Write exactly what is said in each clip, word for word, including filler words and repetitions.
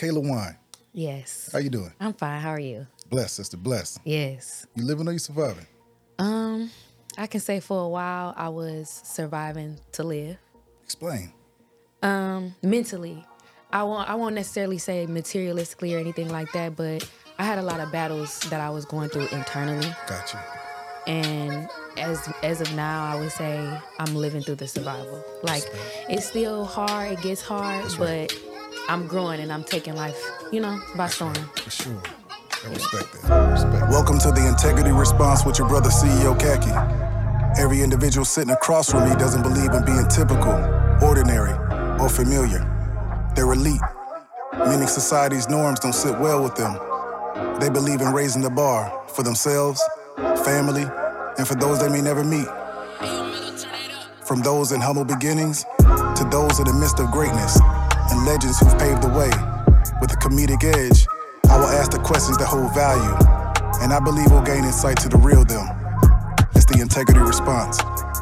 Kayla Wine. Yes. How you doing? I'm fine. How are you? Blessed, sister, blessed. Yes. You living or you surviving? Um, I can say for a while I was surviving to live. Explain. Um, mentally. I won't I won't necessarily say materialistically or anything like that, but I had a lot of battles that I was going through internally. Gotcha. And as as of now, I would say I'm living through the survival. Like, it's still hard, it gets hard, That's but right. I'm growing and I'm taking life, you know, by storm. For sure. I respect that. I respect that. Welcome to the Integrity Response with your brother C E O Khaki. Every individual sitting across from me doesn't believe in being typical, ordinary, or familiar. They're elite, meaning society's norms don't sit well with them. They believe in raising the bar for themselves, family, and for those they may never meet. From those in humble beginnings to those in the midst of greatness and legends who've paved the way. With a comedic edge, I will ask the questions that hold value, and I believe we'll gain insight to the real them. It's the Integrity Response.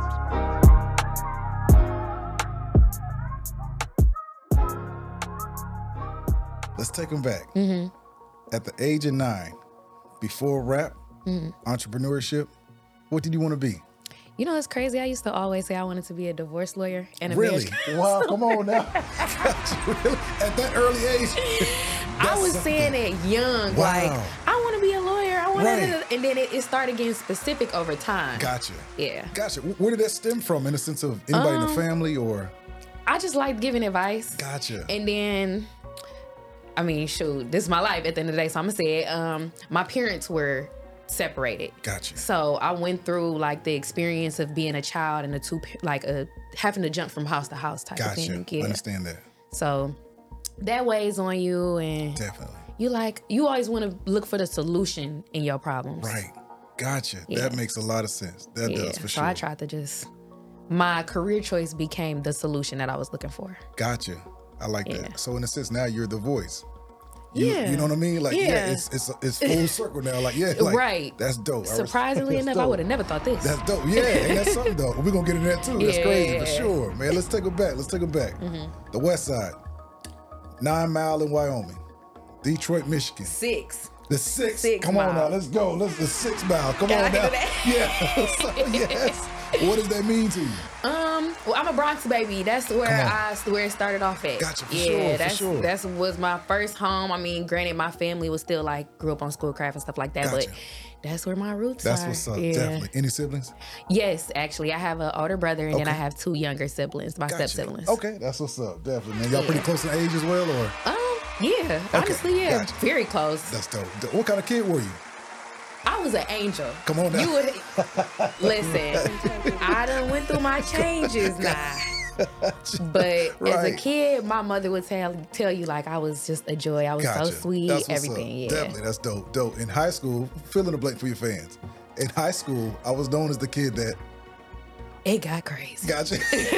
Let's take them back. Mm-hmm. At the age of nine, before rap, Mm-hmm. entrepreneurship, what did you want to be? You know, it's crazy. I used to always say I wanted to be a divorce lawyer and a Really? marriage. Wow, come on now. Really? At that early age? I That's was something. saying it young, Wow. like, I want to be a lawyer. I want Right. to, and then it, it started getting specific over time. Gotcha. Yeah. Gotcha. Where did that stem from, in the sense of anybody in the Um, family or? I just liked giving advice. Gotcha. And then, I mean, shoot, this is my life at the end of the day, so I'm going to say it. Um, my parents were separated. Gotcha. So I went through like the experience of being a child and a two, like a having to jump from house to house type of Gotcha. thing. Yeah. Understand that. So that weighs on you, and Definitely. you like you always want to look for the solution in your problems. Right. Gotcha. Yeah. That makes a lot of sense. That Yeah. does, for so sure. I tried to just my career choice became the solution that I was looking for. Gotcha. I like Yeah. that. So in a sense, now you're the voice. You, Yeah. You know what I mean? Like, yeah, Yeah. it's it's it's full circle now. Like, yeah, like, Right. That's dope. I res- Surprisingly that's enough, I dope. would have never thought this. That's dope. Yeah, and that's something though. We're gonna get into that too. That's Yeah. crazy for sure, man. Let's take it back. Let's take it back. Mm-hmm. The West Side, Nine Mile in Wyoming, Detroit, Michigan. Six. The six. Six Come on now, miles. let's go. Let's the six mile. Come Gotta on hear now. that. Yeah. So, yes. What does that mean to you? Um, well, I'm a Bronx baby. That's where Come on. I where it started off at. Gotcha, for yeah, sure, for that's sure. that's was my first home. I mean, granted, my family was still like grew up on Schoolcraft and stuff like that, Gotcha. but that's where my roots That's are. what's up. Yeah. Definitely. Any siblings? Yes, actually, I have an older brother and then Okay. I have two younger siblings, my Gotcha. step siblings. Okay, that's what's up. Definitely, man. Y'all Yeah. pretty close in age as well, or? Um, yeah, honestly, yeah, gotcha. very close. That's dope. Dope. What kind of kid were you? I was an angel. Come on now. You would listen. I done went through my changes now. But as a Right. kid, my mother would tell tell you like I was just a joy. I was Gotcha. so sweet, That's what's everything. up. Yeah. Definitely, that's dope. Dope. In high school, fill in the blank for your fans. In high school, I was known as the kid that It got crazy. gotcha.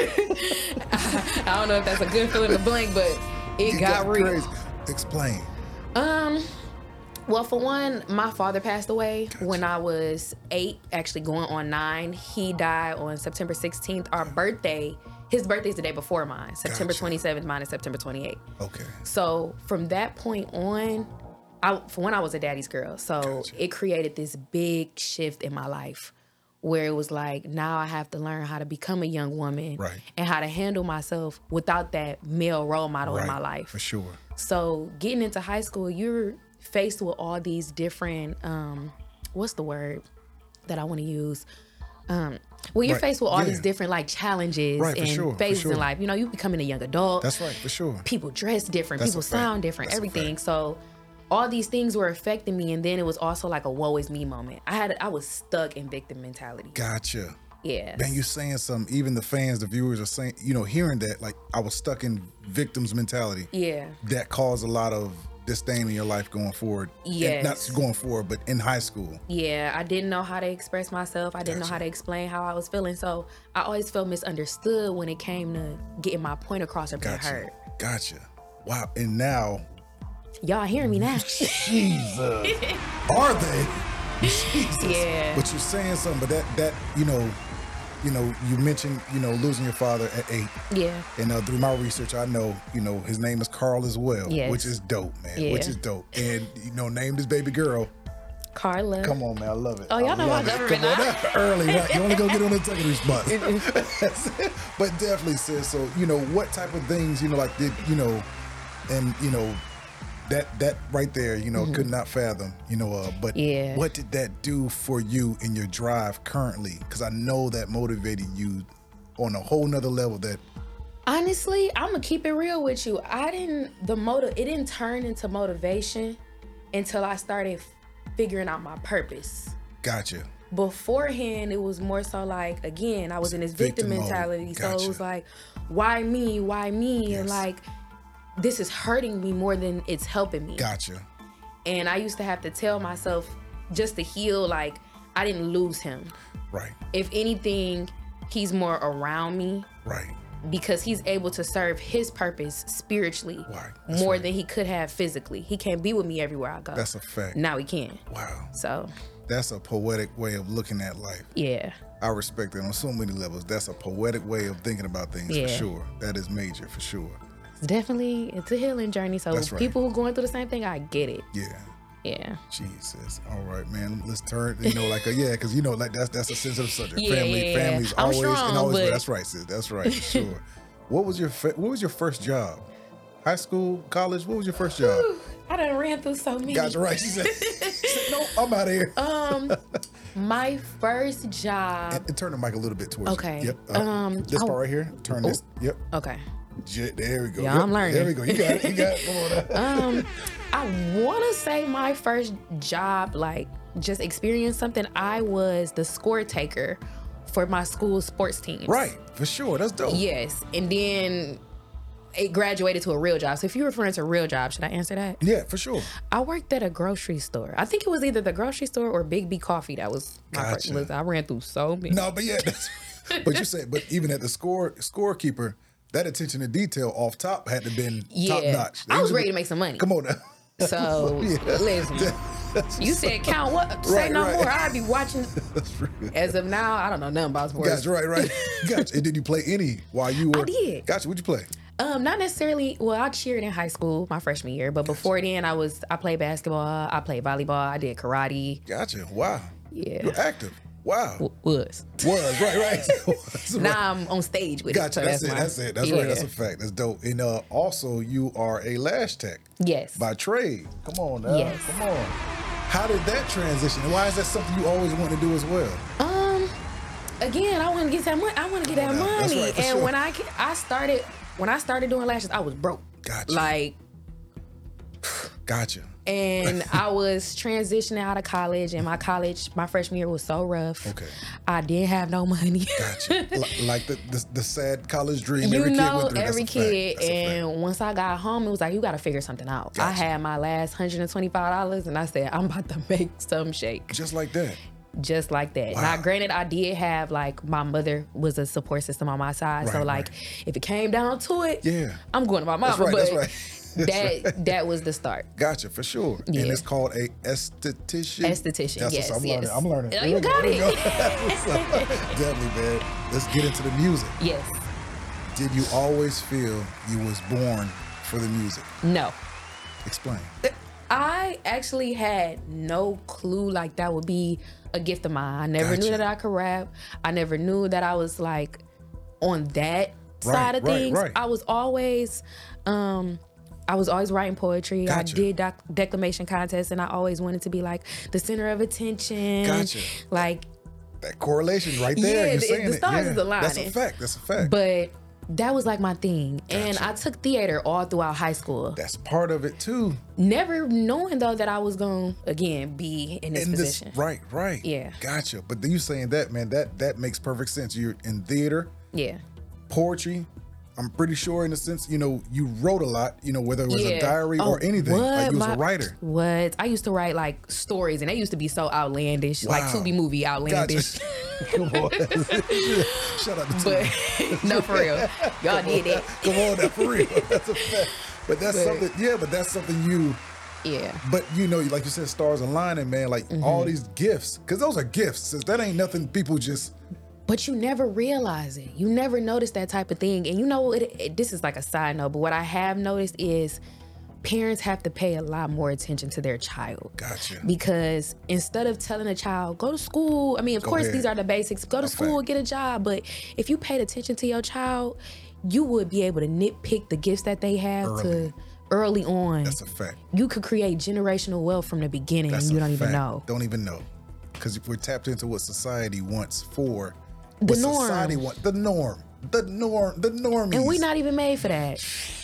I don't know if that's a good fill in the blank, but it, got, real. crazy. Explain. Um, well, for one, my father passed away when I was eight, actually going on nine. He died on September sixteenth. Our birthday, his birthday's the day before mine. September Gotcha. twenty-seventh, mine is September twenty-eighth. Okay. So from that point on, I, for one, I was a daddy's girl. So Gotcha. it created this big shift in my life where it was like, now I have to learn how to become a young woman Right. and how to handle myself without that male role model in Right. my life. For sure. So getting into high school, you're faced with all these different, um, what's the word that I want to use? Um, well, you're Right. faced with all Yeah. these different like challenges Right, for and sure, for phases sure. in life. You know, you becoming a young adult. That's right. For sure. People dress different. That's people a fact. sound different. That's a everything. fact. So all these things were affecting me, and then it was also like a woe is me moment. I had I was stuck in victim mentality. Gotcha. Yeah. Man, you're saying something. Even the fans, the viewers are saying, you know, hearing that, like, I was stuck in victim's mentality. Yeah. That caused a lot of disdain in your life going forward. And Yes. not going forward, but in high school. Yeah, I didn't know how to express myself. I didn't know Gotcha. how to explain how I was feeling. So I always felt misunderstood when it came to getting my point across or being Gotcha. heard. Gotcha. Wow. And now, Y'all hearing me now? Jesus. Are they? Jesus. Yeah. But you're saying something, but that, that, you know, you know, you mentioned, you know, losing your father at eight. Yeah. And uh, through my research, I know, you know, his name is Carl as well, Yes. which is dope, man. Yeah. Which is dope. And, you know, named his baby girl. Carla. Come on, man. I love it. Oh, y'all I know love my it. government Come on, now. that's early, right? You only go get on the second response. But definitely, sis. So, you know, what type of things, you know, like did, you know, and, you know, that that right there, you know, mm-hmm. could not fathom, you know, uh, but yeah. what did that do for you in your drive currently? Because I know that motivated you on a whole nother level that. Honestly, I'm gonna keep it real with you. I didn't, the motive, it didn't turn into motivation until I started figuring out my purpose. Gotcha. Beforehand, it was more so like, again, I was in this victim, victim mentality. Gotcha. So it was like, why me? Why me? Yes. And like, this is hurting me more than it's helping me. Gotcha. And I used to have to tell myself just to heal, like, I didn't lose him. Right. If anything, he's more around me. Right. Because he's able to serve his purpose spiritually right. more right. than he could have physically. He can't be with me everywhere I go. That's a fact. Now he can. Wow. So. That's a poetic way of looking at life. Yeah. I respect it on so many levels. That's a poetic way of thinking about things yeah. for sure. That is major for sure. Definitely, it's a healing journey. So right. people who are going through the same thing, I get it. Yeah. Yeah. Jesus. All right, man. Let's turn. You know, like a, yeah, because you know, like that's that's a sensitive subject. Yeah, Family, yeah. families I'm always strong, and always. but... That's right, sis. That's right. For sure. What was your fa- What was your first job? High school, college? What was your first job? Whew, I done ran through so many. Gotcha. Right. She said, she said, "No, I'm out of here." Um, my first job. And, and turn the mic a little bit towards. Okay. You. Yep. Uh, um, this I, part right here. Turn oh, this. Yep. Okay. There we go. Yeah, yep. I'm learning. There we go. You got it. You got it. Come on. um, I want to say my first job, like just experience something. I was the score taker for my school sports teams. Right, for sure. That's dope. Yes, and then it graduated to a real job. So if you're referring to a real job, should I answer that? Yeah, for sure. I worked at a grocery store. I think it was either the grocery store or Big B Coffee. That was my Gotcha. first. Listen, I ran through so many. No, but yeah, that's, but you said, but even at the score scorekeeper, that attention to detail off top had to been yeah. top notch. I was ready to make some money. Come on now. So yeah. listen, you said count what? Say right, no right. more. I'd be watching. That's real. As of now, I don't know nothing about sports. Gotcha, right, right. Gotcha. And did you play any while you were? I did. Gotcha. What'd you play? Um, not necessarily. Well, I cheered in high school my freshman year, but before then, I was I played basketball, I played volleyball, I did karate. Gotcha. Wow. Yeah. You're active. Wow. W- was. Was right, right. Was, right. Now I'm on stage with gotcha. it. So that's, that's, it. my, That's it. That's yeah. right. That's a fact. That's dope. And uh, also, you are a lash tech. Yes. By trade. Come on now. Yes. Come on. How did that transition? And why is that something you always want to do as well? Um, again, I want to get that money. I want to get that That's money. right, for and sure. when I I started when I started doing lashes, I was broke. Gotcha. Like. Gotcha. And I was transitioning out of college, and my college, my freshman year was so rough. Okay. I didn't have no money. Gotcha. L- like the, the the sad college dream You every know, kid went through. That's every a fact. kid. That's a And fact. once I got home, it was like, you got to figure something out. I Gotcha. had my last one hundred twenty-five dollars, and I said, I'm about to make some shake. Just like that. Just like that. Wow. Now, granted, I did have, like, my mother was a support system on my side. Right, so, like, right. if it came down to it, Yeah. I'm going to my mama. That's right. But That's right. That's that right. that was the start. Gotcha, for sure. Yeah. And it's called a esthetician. Esthetician, That's yes, what I'm yes. learning. I'm learning. Oh, Here you we go, got here we go. it. That's what's up. Definitely, man. Let's get into the music. Yes. Did you always feel you was born for the music? No. Explain. I actually had no clue like that would be a gift of mine. I never Gotcha. knew that I could rap. I never knew that I was like on that Right, side of right, things. right. I was always um I was always writing poetry. Gotcha. I did doc- declamation contests, and I always wanted to be like the center of attention. Gotcha. Like, That correlation right there. Yeah, You're the- saying the it. stars yeah. is aligning. That's a fact. That's a fact. but that was like my thing. And Gotcha. I took theater all throughout high school. That's part of it too. Never knowing though that I was going to again be in this in position. This, right, right. Yeah. Gotcha. But then you saying that, man, that that makes perfect sense. You're in theater, Yeah. poetry. I'm pretty sure in a sense, you know, you wrote a lot, you know, whether it was Yeah. a diary Oh, or anything. what? Like you was My- a writer. What? I used to write like stories, and they used to be so outlandish, like Wow. Tubi movie outlandish. Gotcha. Come on. Shout out to But Tubi. no, for real, y'all did that. Come on now, for real. That's a fact. But that's But- something, yeah, but that's something you, Yeah. but you know, like you said, stars aligning, man, like Mm-hmm. all these gifts, because those are gifts. Sis. That ain't nothing people just But you never realize it. You never notice that type of thing. And you know, it, it, this is like a side note, but what I have noticed is parents have to pay a lot more attention to their child. Gotcha. Because instead of telling a child, go to school, I mean, of Go course, ahead. these are the basics. Go to A school, fact. get a job. But if you paid attention to your child, you would be able to nitpick the gifts that they have Early. to early on. That's a fact. You could create generational wealth from the beginning That's and you a don't even fact. know. Don't even know. Because if we're tapped into what society wants for, The what norm. society wants, the norm, the norm, the normies. And we not even made for that.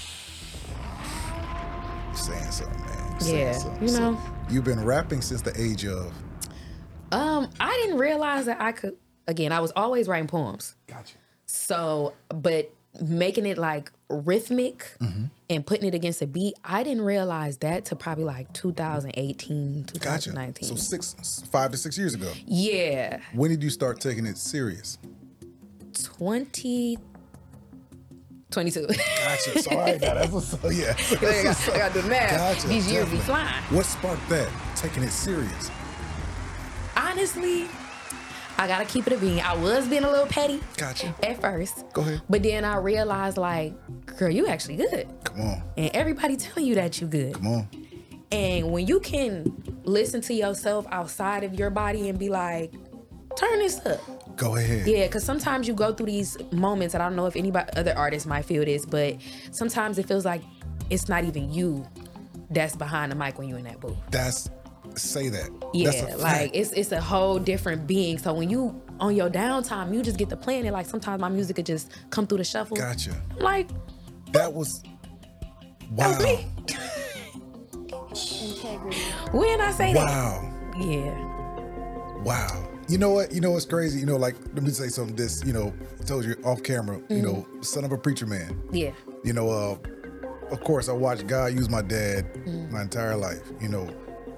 saying something, man. You're saying Yeah, something. you So, know. you've been rapping since the age of. Um, I didn't realize that I could. Again, I was always writing poems. Gotcha. So, but making it like rhythmic Mm-hmm. and putting it against a beat, I didn't realize that to probably like two thousand eighteen, Gotcha. twenty nineteen. So six, five to six years ago. Yeah, When did you start taking it serious? twenty twenty-two. Gotcha. So, all right, now that's what's so, yeah. I got, I got to do the math. Gotcha. These years be definitely. flying. What sparked that? Taking it serious. Honestly, I gotta keep it a bean. I was being a little petty Gotcha. at first. Go ahead. But then I realized, like, girl, you actually good. Come on. And everybody telling you that you good. Come on. And when you can listen to yourself outside of your body and be like, turn this up. Go ahead. Yeah, because sometimes you go through these moments, and I don't know if anybody, other artists might feel this, but sometimes it feels like it's not even you that's behind the mic when you're in that booth. That's, say that. Yeah, That's a fact. like it's it's a whole different being. So when you on your downtime, you just get to playing it. Like sometimes my music could just come through the shuffle. Gotcha. I'm like, That was, wow. that was me. Integrity. When I say Wow. that, yeah. Wow. You know what? You know what's crazy? You know, like, let me say something. This, you know, I told you off camera, you know, son of a preacher man. Yeah. You know, uh, of course, I watched God use my dad my entire life. You know,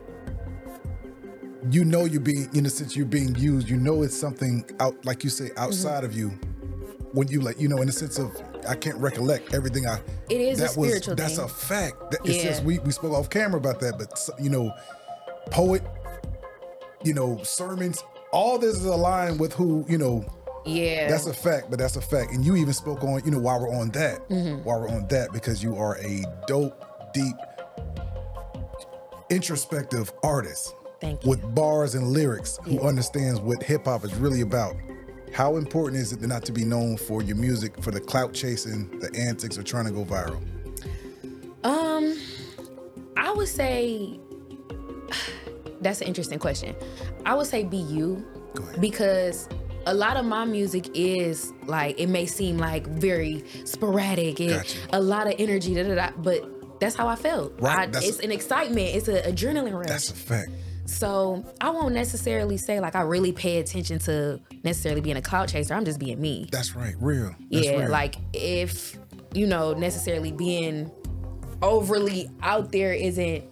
you know, you're being, in a sense, you're being used. You know, it's something out, like you say, outside of you. When you, like, you know, in the sense of, I can't recollect everything I. It is a that was, spiritual That's thing. a fact. That, it's Yeah. just, we, we spoke off camera about that, but, you know, poet, you know, sermons, all this is aligned with who, you know, Yeah. that's a fact, but that's a fact. And you even spoke on, you know, while we're on that, Mm-hmm. while we're on that, because you are a dope, deep, introspective artist. Thank you. With bars and lyrics, who understands what hip hop is really about. How important is it not to be known for your music, for the clout chasing, the antics, or trying to go viral? Um, I would say that's an interesting question. I would say be you, Go ahead. because a lot of my music is like, it may seem like very sporadic, it, Gotcha. a lot of energy, da, da, da, but that's how I felt. Right, I, that's- it's an excitement. It's an adrenaline rush. That's a fact. So I won't necessarily say like I really pay attention to necessarily being a clout chaser. I'm just being me. That's right. Real. That's Yeah, real. like if, you know, necessarily being overly out there isn't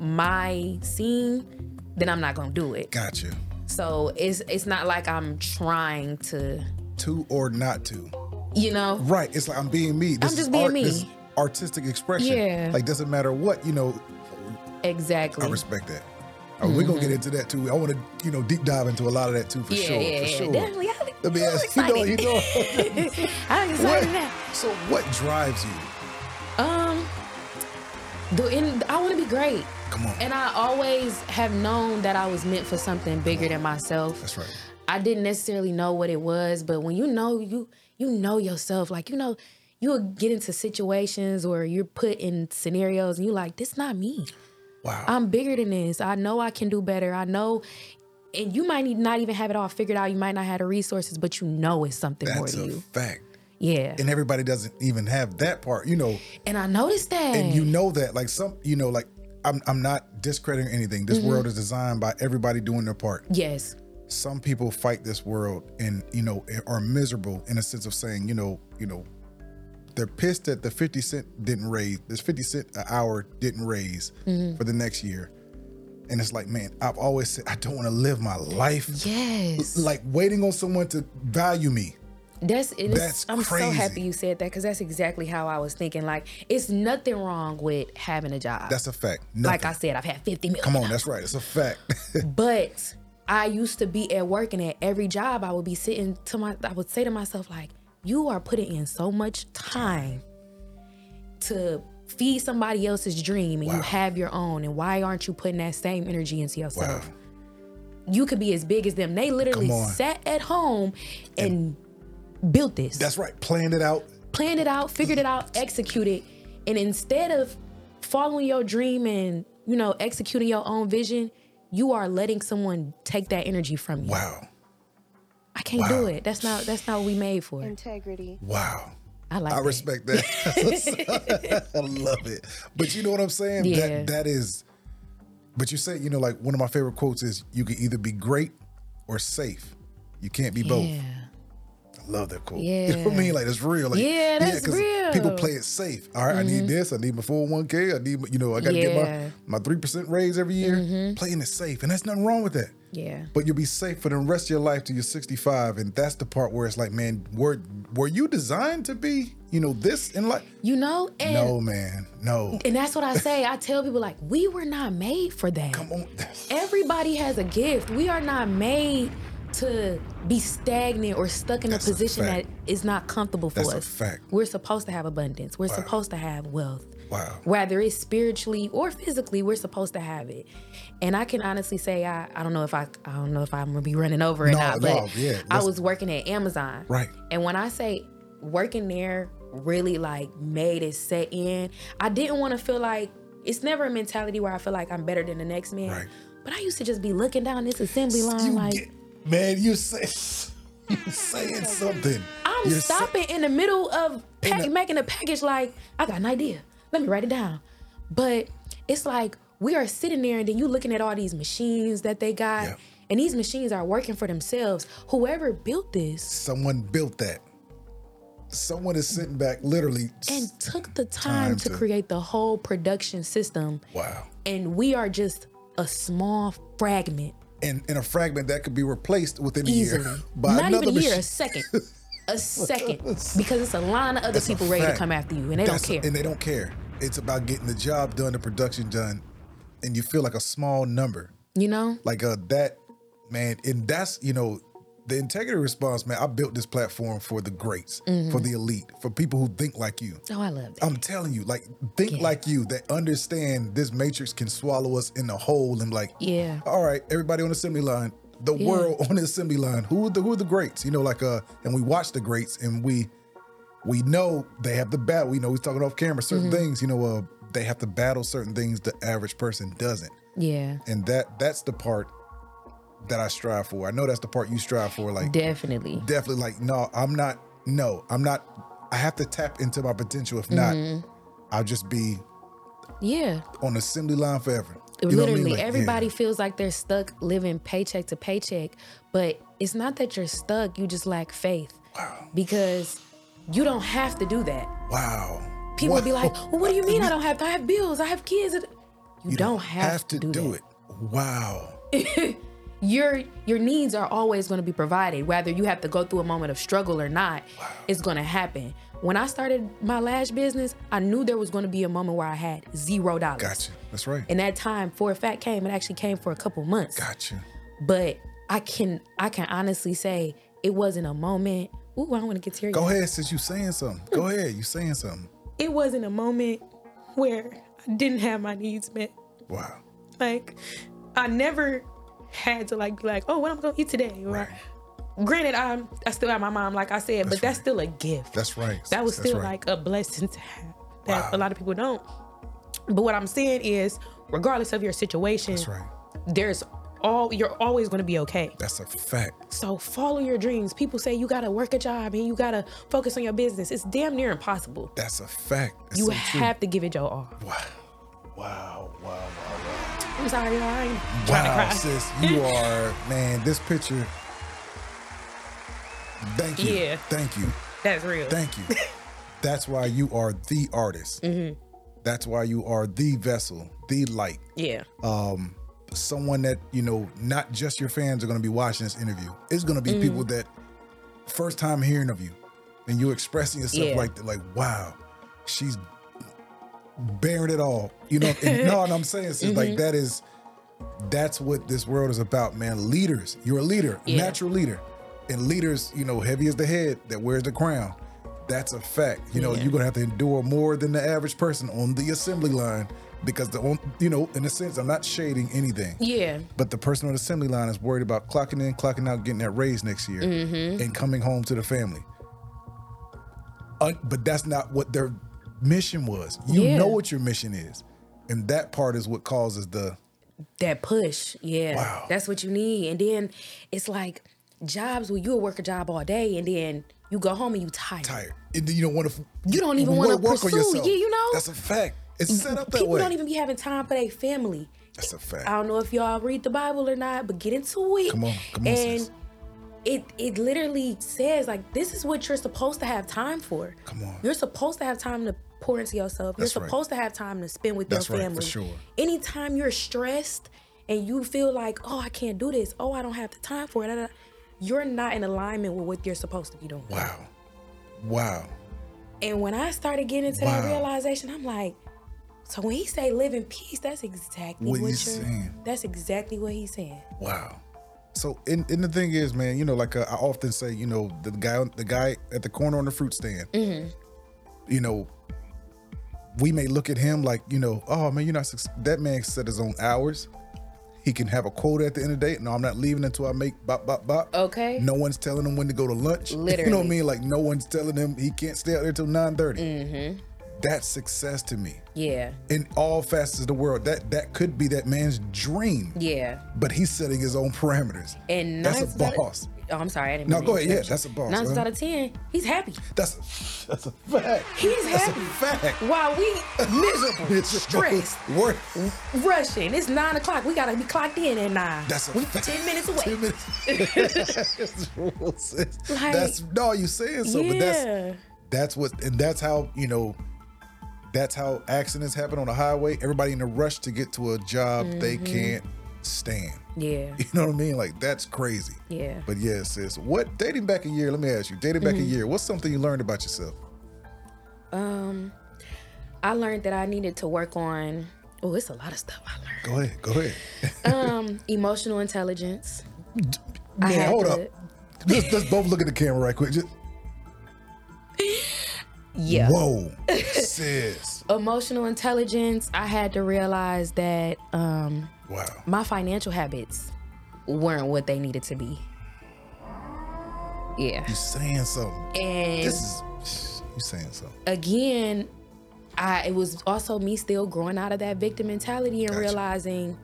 my scene, then I'm not gonna do it. Gotcha. So it's it's not like I'm trying to, To or not to. you know. Right. It's like I'm being me. This I'm just is being art, me. This is artistic expression. Yeah. Like, doesn't matter what, you know, Exactly. I respect that. Oh, we're gonna get into that too. I want to, you know, deep dive into a lot of that too, for yeah, sure. yeah, for yeah. sure. Definitely. I, Let me I'm ask you know, you excited. know. I'm excited What- now. so, what drives you? Um, the in, I want to be great. Come on. And I always have known that I was meant for something bigger than myself. That's right. I didn't necessarily know what it was, but when you know you you know yourself, like you know, you'll get into situations or you're put in scenarios and you're like, this not me. Wow. I'm bigger than this. I know I can do better. I know, and you might need not even have it all figured out. You might not have the resources, but you know it's something more That's to a you. fact. Yeah. And everybody doesn't even have that part, you know. And I noticed that. And you know that, like some, you know, like I'm, I'm not discrediting anything. This Mm-hmm. world is designed by everybody doing their part. Yes. Some people fight this world and, you know, are miserable in a sense of saying, you know, you know, they're pissed that the fifty cent didn't raise, this fifty cent an hour didn't raise Mm-hmm. for the next year. And it's like, man, I've always said, I don't want to live my life Yes. like waiting on someone to value me. That's, it is, That's I'm crazy. so happy you said that because that's exactly how I was thinking. Like, it's nothing wrong with having a job. That's a fact. like Nothing. I said, I've had fifty million. Come on, that's right. It's a fact. But I used to be at work, and at every job I would be sitting to my, I would say to myself, like, you are putting in so much time to feed somebody else's dream, and wow. you have your own, and why aren't you putting that same energy into yourself? Wow. You could be as big as them. They literally sat at home and, and built this. That's right. Planned it out. Planned it out, figured it out, executed. And instead of following your dream and, you know, executing your own vision, you are letting someone take that energy from you. Wow. I can't wow. do it. That's not that's not what we made for. Integrity. Wow. I like I that. respect that. I love it. But you know what I'm saying? Yeah. That that is, but you say, you know, like one of my favorite quotes is, you can either be great or safe. You can't be both. Yeah. I love that quote. Yeah. You know what I mean? Like, it's real. Like, yeah, that's yeah, real. People play it safe. All right, mm-hmm. I need this. I need my four oh one k. I need, you know, I got to yeah. get my, my three percent raise every year. Mm-hmm. Playing it safe. And there's nothing wrong with that. Yeah. But you'll be safe for the rest of your life till you're sixty-five. And that's the part where it's like, man, were, were you designed to be, you know, this in life? You know? And, no, man. No. And that's what I say. I tell people, like, we were not made for that. Come on. Everybody has a gift. We are not made to be stagnant or stuck in that's a position a that is not comfortable for that's us. That's a fact. We're supposed to have abundance. We're wow. supposed to have wealth. Wow. Whether it's spiritually or physically, we're supposed to have it. And I can honestly say, I, I don't know if I I don't know if I'm gonna be running over or no, not, no, but yeah, I was working at Amazon. Right. And when I say working there really like made it set in, I didn't want to feel like, it's never a mentality where I feel like I'm better than the next man. Right. But I used to just be looking down this assembly line you like, get, man, you say you saying something. I'm You're stopping say, in the middle of pack, a, making a package like, I got an idea. Let me write it down. But it's like we are sitting there and then you looking at all these machines that they got, yeah. and these machines are working for themselves. Whoever built this, someone built that. Someone is sitting back literally and took the time, time to, to create the whole production system. Wow. And we are just a small fragment. And, and a fragment that could be replaced within Easily. a year. By Not another even a year, machine. a second. A second. Because it's a line of other That's people ready to come after you, and they That's don't care. A, and they don't care. It's about getting the job done, the production done, and you feel like a small number. You know? Like uh, that, man, and that's, you know, the integrity response, man, I built this platform for the greats, mm-hmm. for the elite, for people who think like you. Oh, I love that. I'm telling you, like, think yeah. like you, that understand this matrix can swallow us in the whole and like, yeah. all right, everybody on the assembly line, the yeah. world on the assembly line, who are the, who are the greats? You know, like, uh, and we watch the greats and we, we know they have to battle. We know he's talking off camera, certain mm-hmm. things, you know, uh, they have to battle certain things the average person doesn't. Yeah. And that that's the part that I strive for. I know that's the part you strive for. Like definitely, definitely. Like no, I'm not. No, I'm not. I have to tap into my potential. If not, mm-hmm. I'll just be yeah on the assembly line forever. You Literally, I mean? like, everybody yeah. feels like they're stuck living paycheck to paycheck, but it's not that you're stuck. You just lack faith. Wow. Because you don't have to do that. Wow. People wow. would be like, well, what do you mean I don't have to? I have bills. I have kids. You, you don't, don't have, have to, to do, do it. Wow. your your needs are always going to be provided. Whether you have to go through a moment of struggle or not, wow. it's going to happen. When I started my lash business, I knew there was going to be a moment where I had zero dollars. Gotcha. That's right. And that time, for a fact, came. It actually came for a couple months. Gotcha. But I can I can honestly say it wasn't a moment. Ooh, I don't want to get teary. Go ahead, since you saying something. Go ahead, you saying something. It wasn't a moment where I didn't have my needs met. Wow. Like, I never had to like be like, oh, what am I gonna eat today? Or, right. Granted, I'm I still have my mom, like I said, that's but that's right. still a gift. That's right. That was that's still right. like a blessing to have that wow. a lot of people don't. But what I'm saying is, regardless of your situation, that's right. there's all you're always going to be okay. That's a fact. So follow your dreams. People say you gotta work a job and you gotta focus on your business. It's damn near impossible. That's a fact. That's you so have true. to give it your all. Wow. Wow, wow, wow, wow. I'm sorry, y'all. I ain't trying wow, to cry. sis, you are, man, this picture. Thank you. Yeah. Thank you. That's real. Thank you. That's why you are the artist. Mm-hmm. That's why you are the vessel, the light. Yeah. Um, someone that, you know, not just your fans are going to be watching this interview. It's going to be mm-hmm. people that first time hearing of you and you expressing yourself yeah. like, like, wow, she's bearing it all. You know, and, no, and I'm saying, sis, mm-hmm. like that is, that's what this world is about, man. Leaders, you're a leader, Yeah. natural leader. And leaders, you know, heavy as the head that wears the crown. That's a fact. You know, Yeah. you're gonna have to endure more than the average person on the assembly line because the on, you know, in a sense, I'm not shading anything. Yeah. But the person on the assembly line is worried about clocking in, clocking out, getting that raise next year, Mm-hmm. and coming home to the family. Uh, but that's not what their mission was. You Yeah. know what your mission is, and that part is what causes the That push. Yeah. Wow. That's what you need. And then it's like jobs where you'll work a job all day and then you go home and you tired. tired. And then you don't want to. You don't even wanna pursue. Yeah, you know? That's a fact. It's set up that People way. don't even be having time for their family. That's a fact. I don't know if y'all read the Bible or not, but get into it. Come on, come on, And sis. it it literally says like this is what you're supposed to have time for. Come on. You're supposed to have time to pour into yourself. That's you're right. supposed to have time to spend with That's your right, family. for sure. Anytime you're stressed and you feel like, oh, I can't do this. Oh, I don't have the time for it. da, da, da, You're not in alignment with what you're supposed to be doing. Wow. Wow. And when I started getting into Wow. that realization, I'm like, so when he say live in peace, that's exactly What what, he's you're saying. That's exactly what he's saying. Wow. So, and, and the thing is, man, you know, like uh, I often say, you know, the guy, the guy at the corner on the fruit stand, Mm-hmm. you know, we may look at him like, you know, oh man, you're not, suc- that man set his own hours. He can have a quota at the end of the day. No, I'm not leaving until I make bop, bop, bop. Okay. No one's telling him when to go to lunch. You know what I Literally. mean? Like no one's telling him he can't stay out there till nine thirty. Mm-hmm. That's success to me. Yeah. In all facets of the world, that that could be that man's dream. Yeah. But he's setting his own parameters. And that's nine a times out of- boss. Oh, I'm sorry. I didn't No, mean go to ahead. Yeah, interrupt you. that's a boss. Nine times huh? out of ten, he's happy. That's a, that's a fact. He's That's happy. a fact. While we miserable, It's just stressed, Work. rushing. It's nine o'clock. We gotta be clocked in at nine. That's a we fact. ten minutes away. Ten minutes. Like, that's no, you saying so, but yeah. that's that's what, and that's how you know. That's how accidents happen on the highway. Everybody in a rush to get to a job they can't stand. Yeah. You know what I mean? Like that's crazy. Yeah. But yeah, sis, what dating back a year? Let me ask you, dating back a year. What's something you learned about yourself? Um, I learned that I needed to work on. Oh, it's a lot of stuff I learned. Go ahead. Go ahead. Um, emotional intelligence. I Man, had hold to- up. Let's, let's both look at the camera right quick. Just, Yeah. Whoa, sis. Emotional intelligence. I had to realize that um, Wow. my financial habits weren't what they needed to be. Yeah. You saying something? And This is you saying something? again, I it was also me still growing out of that victim mentality and Gotcha. realizing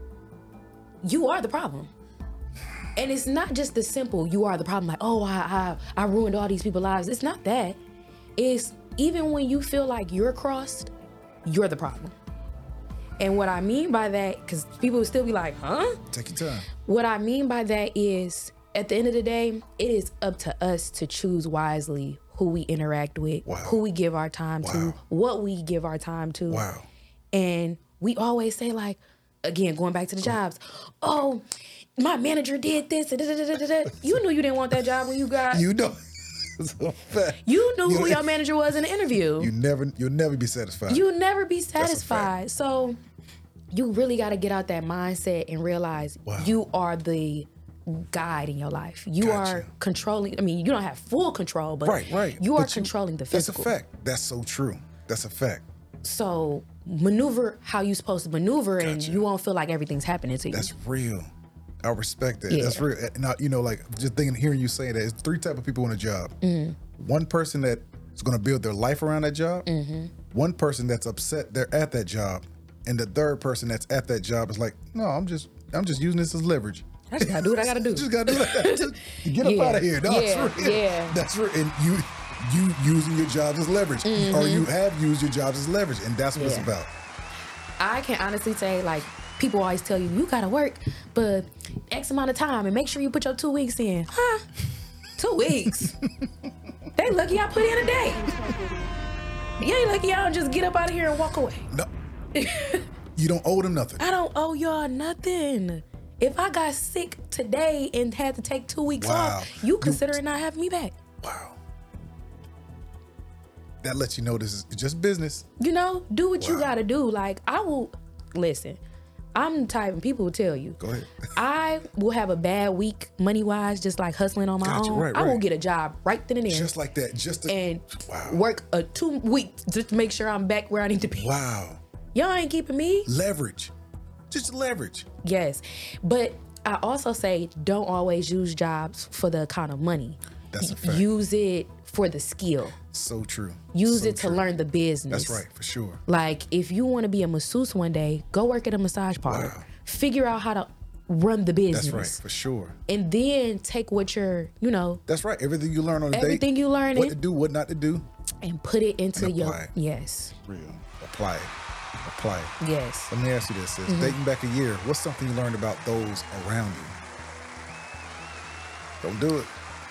you are the problem. And it's not just the simple you are the problem, like, oh, I I, I ruined all these people's lives. It's not that. It's even when you feel like you're crossed, you're the problem. And what I mean by that, because people will still be like, huh? Take your time. What I mean by that is, at the end of the day, it is up to us to choose wisely who we interact with, Wow. who we give our time Wow. to, what we give our time to. Wow. And we always say, like, again, going back to the jobs, oh, my manager did this. Da, da, da, da, da, da. You knew you didn't want that job when you got. You know. It's a fact. You knew who You- your manager was in the interview. You never. You'll never be satisfied. You never be a fact. satisfied. So you really got to get out that mindset and realize Wow. you are the guide in your life. You Gotcha. are controlling. I mean, you don't have full control, but right. Right. you are But controlling the That's a physical. fact. That's so true. That's a fact. So maneuver how you supposed to maneuver, and Gotcha. you won't feel like everything's happening to you. That's real. I respect that. Yeah. That's real. And I, you know, like just thinking, hearing you say that, it's three type of people in a job. Mm-hmm. One person that is going to build their life around that job. Mm-hmm. One person that's upset they're at that job, and the third person that's at that job is like, no, I'm just, I'm just using this as leverage. I just gotta do what I gotta do. just gotta do that. Just get up Yeah. out of here. No, Yeah, that's real. yeah. That's real. And you, you using your jobs as leverage, or you have used your jobs as leverage, and that's what it's Mm-hmm. Yeah. about. I can honestly say, like, people always tell you, you gotta work, but X amount of time and make sure you put your two weeks in. Huh? Two weeks? They lucky I put in a day. You ain't lucky I don't just get up out of here and walk away. No, you don't owe them nothing. I don't owe y'all nothing. If I got sick today and had to take two weeks Wow. off, you consider not having me back. Wow. That lets you know this is just business. You know, do what you Wow. gotta do. Like, I will, listen, I'm the type, and people will tell you. Go ahead. I will have a bad week money wise, just like hustling on my Gotcha, own. right, I will right. get a job right then and there. Just like that. Just to, and wow. work a two weeks just to make sure I'm back where I need to be. Wow. Y'all ain't keeping me. Leverage. Just leverage. Yes. But I also say don't always use jobs for the kind of money. That's a fact. Use it for the skill. So true. Use So it to true. learn the business. That's right, for sure. Like, if you want to be a masseuse one day, go work at a massage parlor. Wow. Figure out how to run the business. That's right, for sure. And then take what you're, you know, That's right. Everything you learn on the everything date, you learn what it, to do, what not to do, and put it into and your apply it. yes, real. Apply it. Apply it. yes. Let me ask you this: sis. Mm-hmm. Dating back a year, what's something you learned about those around you? Don't do it.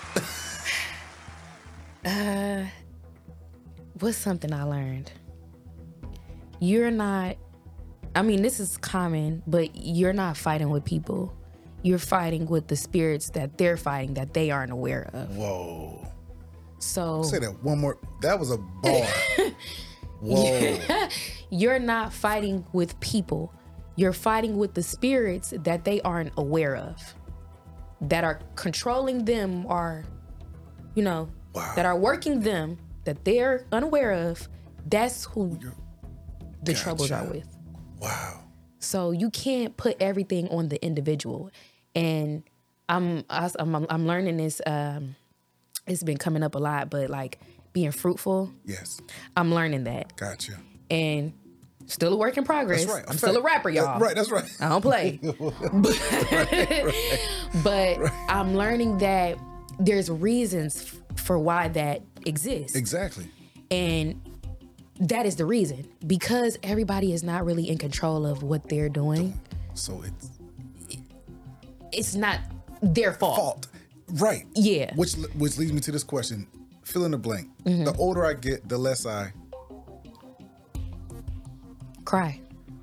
What's something I learned? You're not. I mean, this is common, but you're not fighting with people. You're fighting with the spirits that they're fighting that they aren't aware of. Whoa. So Say that one more. That was a bar. Whoa. you're not fighting with people. You're fighting with the spirits that they aren't aware of, that are controlling them, or, you know, Wow. that are working them, that they're unaware of. That's who the Gotcha. troubles are with. Wow. So you can't put everything on the individual. And I'm I'm I'm learning this. Um, it's been coming up a lot, but like being fruitful, Yes. I'm learning that. Gotcha. And still a work in progress. That's right. I'm still a rapper, y'all. That- right. That's right. I don't play. but but I'm learning that there's reasons f- for why that exists. Exactly. And that is the reason. Because everybody is not really in control of what they're doing. So it's It's not their fault. fault. Right. Yeah. Which which leads me to this question. Fill in the blank. Mm-hmm. The older I get, the less I. Cry.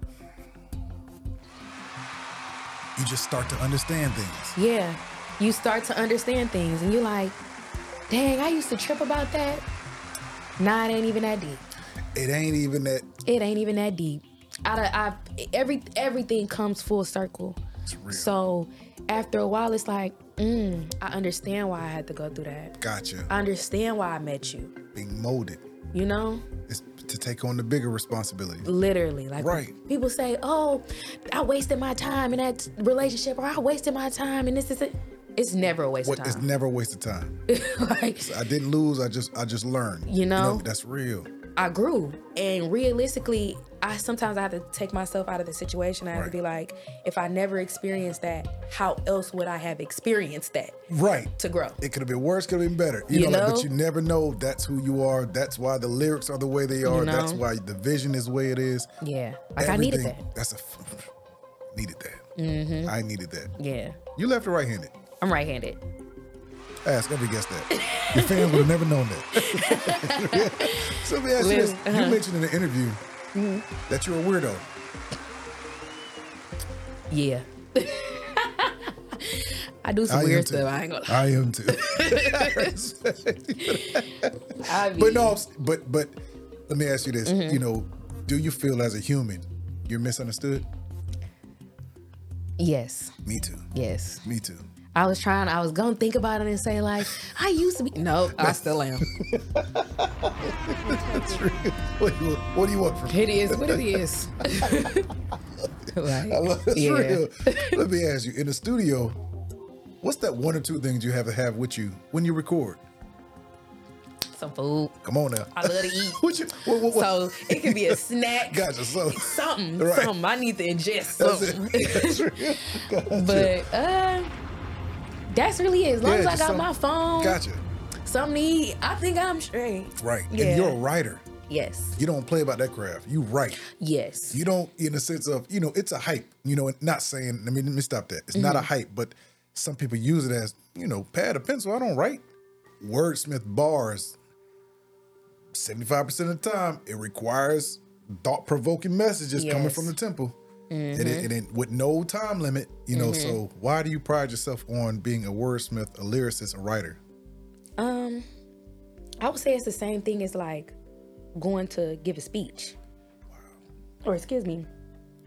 You just start to understand things. Yeah. You start to understand things and you're like, dang, I used to trip about that. Nah, it ain't even that deep. It ain't even that. It ain't even that deep. Out of I, every everything comes full circle. It's real. So after a while, it's like, mm, I understand why I had to go through that. Gotcha. I understand why I met you. Being molded. You know, It's to take on the bigger responsibility. literally. Like Right. people say, "Oh, I wasted my time in that relationship," or "I wasted my time in this." Is it? It's never a waste What, of it's time. never a waste of time. like I didn't lose. I just I just learned. You know? that's real. I grew, and realistically, I sometimes I have to take myself out of the situation. I have Right. to be like, if I never experienced that, how else would I have experienced that Right. to grow? It could have been worse. Could have been better. You, You know, like, know? but you never know. That's who you are. That's why the lyrics are the way they are. know? That's why the vision is the way it is. Yeah, like I needed Everything- that. That's a f- needed that. Mm-hmm. I needed that. Yeah, You left or right-handed? I'm right-handed. Ask every guest that. Your fans would have never known that. So let me ask you this. Liz, uh-huh. You mentioned in the interview that you're a weirdo. Yeah. I do some I am weird too. stuff. I ain't gonna. I am too. I be, But no, but but let me ask you this. Mm-hmm. You know, do you feel as a human you're misunderstood? Yes. Me too. Yes. Me too. I was trying. I was gonna think about it and say like, I used to be. No, I still am. That's real. What do you, what do you want from me? It is what it is. Like, I love that's yeah. real. Let me ask you, in the studio, what's that one or two things you have to have with you when you record? Some food. Come on now. I love to eat. What you, what, what, what? So it could be a snack. Gotcha. So, Something. Right. Something. I need to ingest that's something. it. That's real. Gotcha. But uh that's really it. As long Yeah, as I just got some- my phone, Gotcha. something to eat, I think I'm straight. Right. Yeah. And you're a writer. Yes. You don't play about that craft. You write. Yes. You don't, in the sense of, you know, it's a hype. You know, not saying, let me, let me stop that. It's not a Mm-hmm. hype, but some people use it as, you know, pad or pencil. I don't write. Wordsmith bars, seventy-five percent of the time, it requires thought-provoking messages coming Yes. from the temple. And, it, and it, with no time limit, you know, so why do you pride yourself on being a wordsmith, a lyricist, a writer? Um, I would say it's the same thing as like going to give a speech. Or excuse me,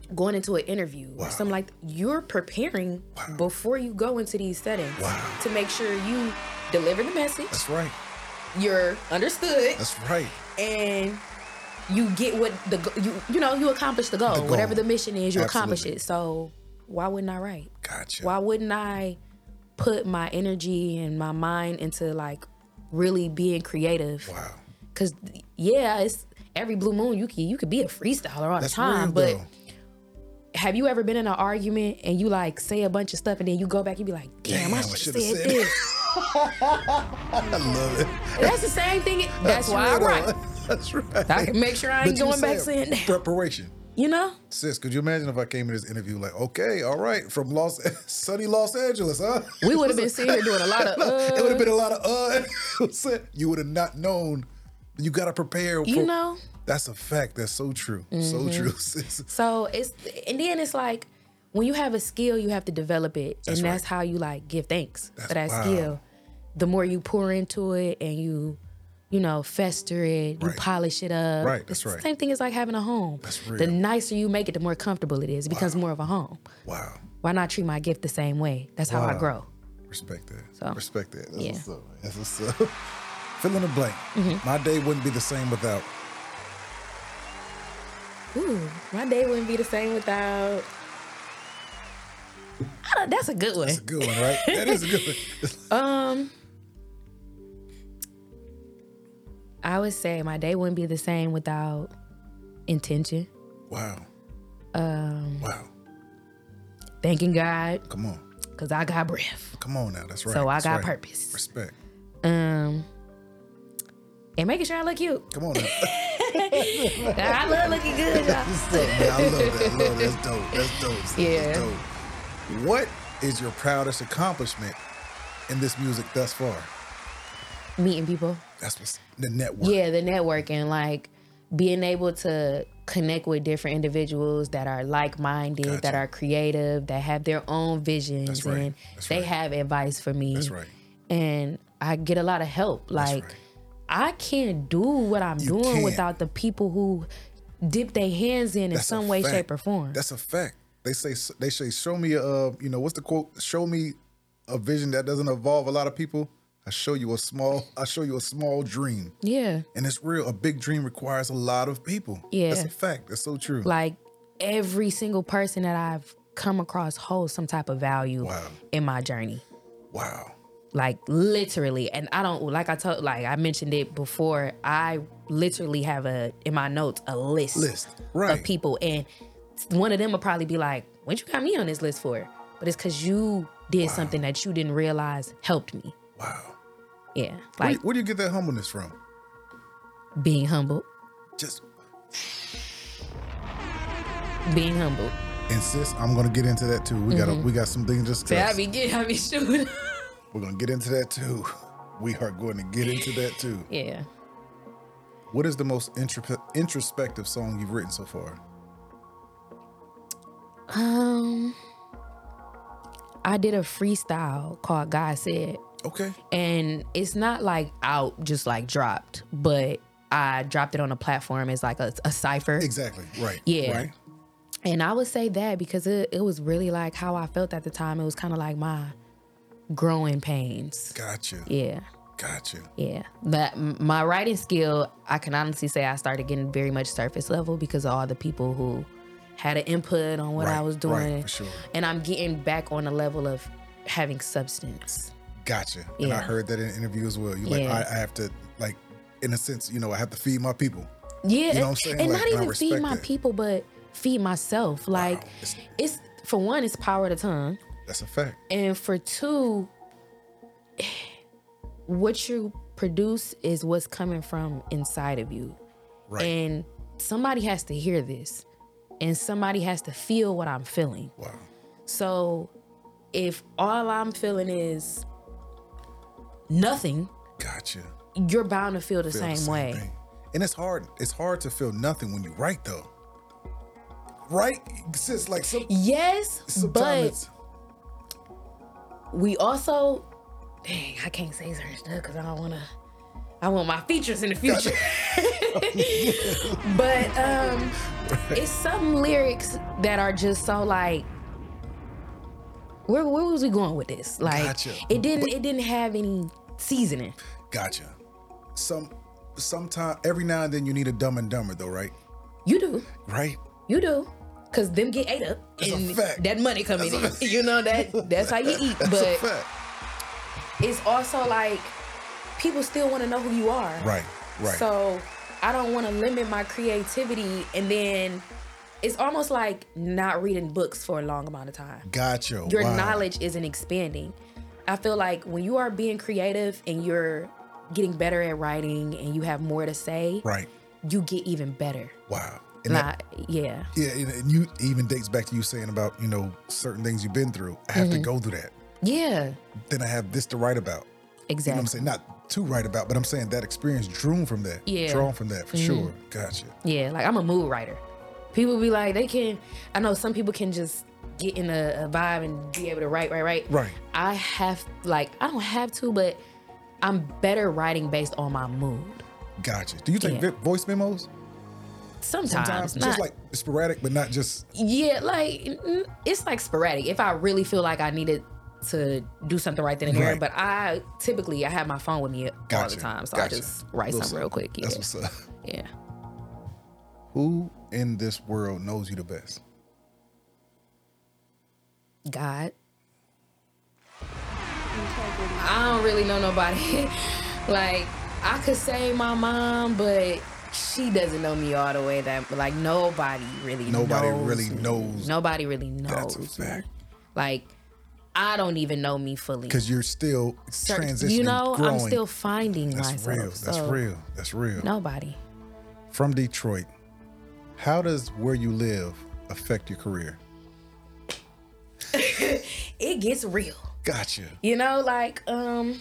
going into an interview Wow. or something like that, you're preparing Wow. before you go into these settings Wow. to make sure you deliver the message, That's right. you're understood, That's right. and you get what the go- you you know you accomplish the goal. The goal. Whatever the mission is, you accomplish Absolutely. it. So why wouldn't I write? Gotcha. Why wouldn't I put my energy and my mind into like really being creative? Wow. Cause yeah, it's every blue moon you can you could be a freestyler all That's the time, real, but though. have you ever been in an argument and you like say a bunch of stuff and then you go back and be like, damn, I Damn, I should have shoulda said said this. I love it. That's the same thing. That's, why I real, write. though. That's right. I can make sure I But ain't you going back said saying that. preparation. You know? Sis, could you imagine if I came in this interview like, okay, all right, from Los sunny Los Angeles, huh? We would have been sitting here doing a lot of uh, It would have been a lot of uh. You would have not known. You got to prepare. For, you know? That's a fact. That's so true. So true, sis. So it's and then it's like when you have a skill, you have to develop it, That's and that's right. how you like give thanks That's- for that wow. skill. The more you pour into it and you, you know, fester it, you Right. polish it up. Right, that's It's the right. same thing as like having a home. That's real. The nicer you make it, the more comfortable it is. It becomes more of a home. Wow. Why not treat my gift the same way? That's how I Wow. grow. Respect that. So, Respect that. That's yeah. what's up. man. That's what's up. Fill in the blank. Mm-hmm. My day wouldn't be the same without. Ooh, my day wouldn't be the same without. I don't, that's a good one. That's a good one, right? That is a good one. Um, I would say my day wouldn't be the same without intention. Wow. Um, Wow. thanking God Come on. because I got breath. Come on now. That's right. So I That's got right. purpose. Respect. Um, and making sure I look cute. Come on now. I love looking good, y'all. That's dope, man. I love that. I love that. That's dope. That's dope. sis. Yeah. That's dope. What is your proudest accomplishment in this music thus far? Meeting people. That's what's the network. Yeah, the networking, like being able to connect with different individuals that are like-minded, Gotcha. that are creative, that have their own visions, That's right. and That's they right. have advice for me. That's right. And I get a lot of help. Like right. I can't do what I'm You doing can't. without the people who dip their hands in in That's a some way, fact. shape, or form. That's a fact. They say they say show me a uh, you know what's the quote? Show me a vision that doesn't involve a lot of people. I show you a small. I show you a small dream, yeah. and it's real. A big dream requires a lot of people. Yeah. That's a fact. That's so true. Like every single person that I've come across holds some type of value Wow. in my journey. Wow. Like literally. And I don't, like I told, like I mentioned it before, I literally have a, in my notes, a list, List. Right. of people. And one of them will probably be like, what you got me on this list for? But it's because you did something that you didn't realize helped me. Wow. Yeah. Where, Like do- where do you get that humbleness from? being humble, Just being humble. and sis, I'm gonna get into that too. We got we got some things to See, I discuss. be getting, I be shooting. We're gonna get into that too. We are going to get into that too. Yeah. What is the most introspe- introspective song you've written so far? Um, I did a freestyle called God Said. Okay. And it's not like out, just like dropped, but I dropped it on a platform as like a, a cipher. Exactly. Right. Yeah. Right. And I would say that because it, it was really like how I felt at the time. It was kind of like my growing pains. Gotcha. Yeah. Gotcha. Yeah. But m- my writing skill, I can honestly say I started getting very much surface level because of all the people who had an input on what Right, I was doing. right, for sure. And I'm getting back on the level of having substance. Gotcha. And I Yeah. heard that in an interview as well. You're like, Yeah. I, I have to, like, in a sense, you know, I have to feed my people. Yeah, You know what I'm saying? and Like, not and I even feed respect my that. people, but feed myself. Like, It's- it's for one, it's power of the tongue, That's a fact. and for two, what you produce is what's coming from inside of you, Right. and somebody has to hear this, and somebody has to feel what I'm feeling. Wow. So, if all I'm feeling is nothing, Gotcha. you're bound to feel the Feel same, the same way. thing. And it's hard. It's hard to feel nothing when you write, though. Right? Sis, like some, Yes, sometimes but it's we also, dang, I can't say certain stuff because I don't want to I want my features in the future. But um, it's some lyrics that are just so like, where where was we going with this? Like, Gotcha. it didn't it didn't have any seasoning. Gotcha. Some, sometime, every now and then you need a Dumb and Dumber though, right? You do, Right? you do, cause them get ate up That's a and fact. that money coming in. That's a- You know that that's how you eat. That's But a fact. it's also like people still want to know who you are. Right, right. So I don't want to limit my creativity, and then it's almost like not reading books for a long amount of time. Gotcha. Your Wow. knowledge isn't expanding. I feel like when you are being creative and you're getting better at writing and you have more to say, Right. you get even better. Wow. And that, Not, yeah. yeah, and and you even dates back to you saying about, you know, certain things you've been through. I have Mm-hmm. to go through that. Yeah. Then I have this to write about. You know Exactly. what I'm saying? Not to write about, but I'm saying that experience drew from that. Yeah. Drawn from that, for sure. Gotcha. Yeah, like I'm a mood writer. People be like, they can, I know some people can just get in a, a vibe and be able to write, write, write. Right. I have, like, I don't have to, but I'm better writing based on my mood. Gotcha. Do you take Yeah. vi- voice memos? Sometimes. Sometimes, not, just like sporadic, but not just. yeah, like, mm, it's like sporadic. If I really feel like I needed to do something right then and there, Right. but I typically, I have my phone with me all Gotcha. the time, so Gotcha. I just write Little something real quick. Yeah. That's what's up. Yeah. Who in this world knows you the best? God. I don't really know nobody. Like, I could say my mom, but she doesn't know me all the way. That like nobody really Nobody knows really me. knows. Nobody really knows. That's a me. fact. Like, I don't even know me fully. Because you're still Cer- transitioning, You know, growing. I'm still finding That's myself. real. That's so real. That's real. Nobody. From Detroit, how does where you live affect your career? It gets real. Gotcha. You know, like, um,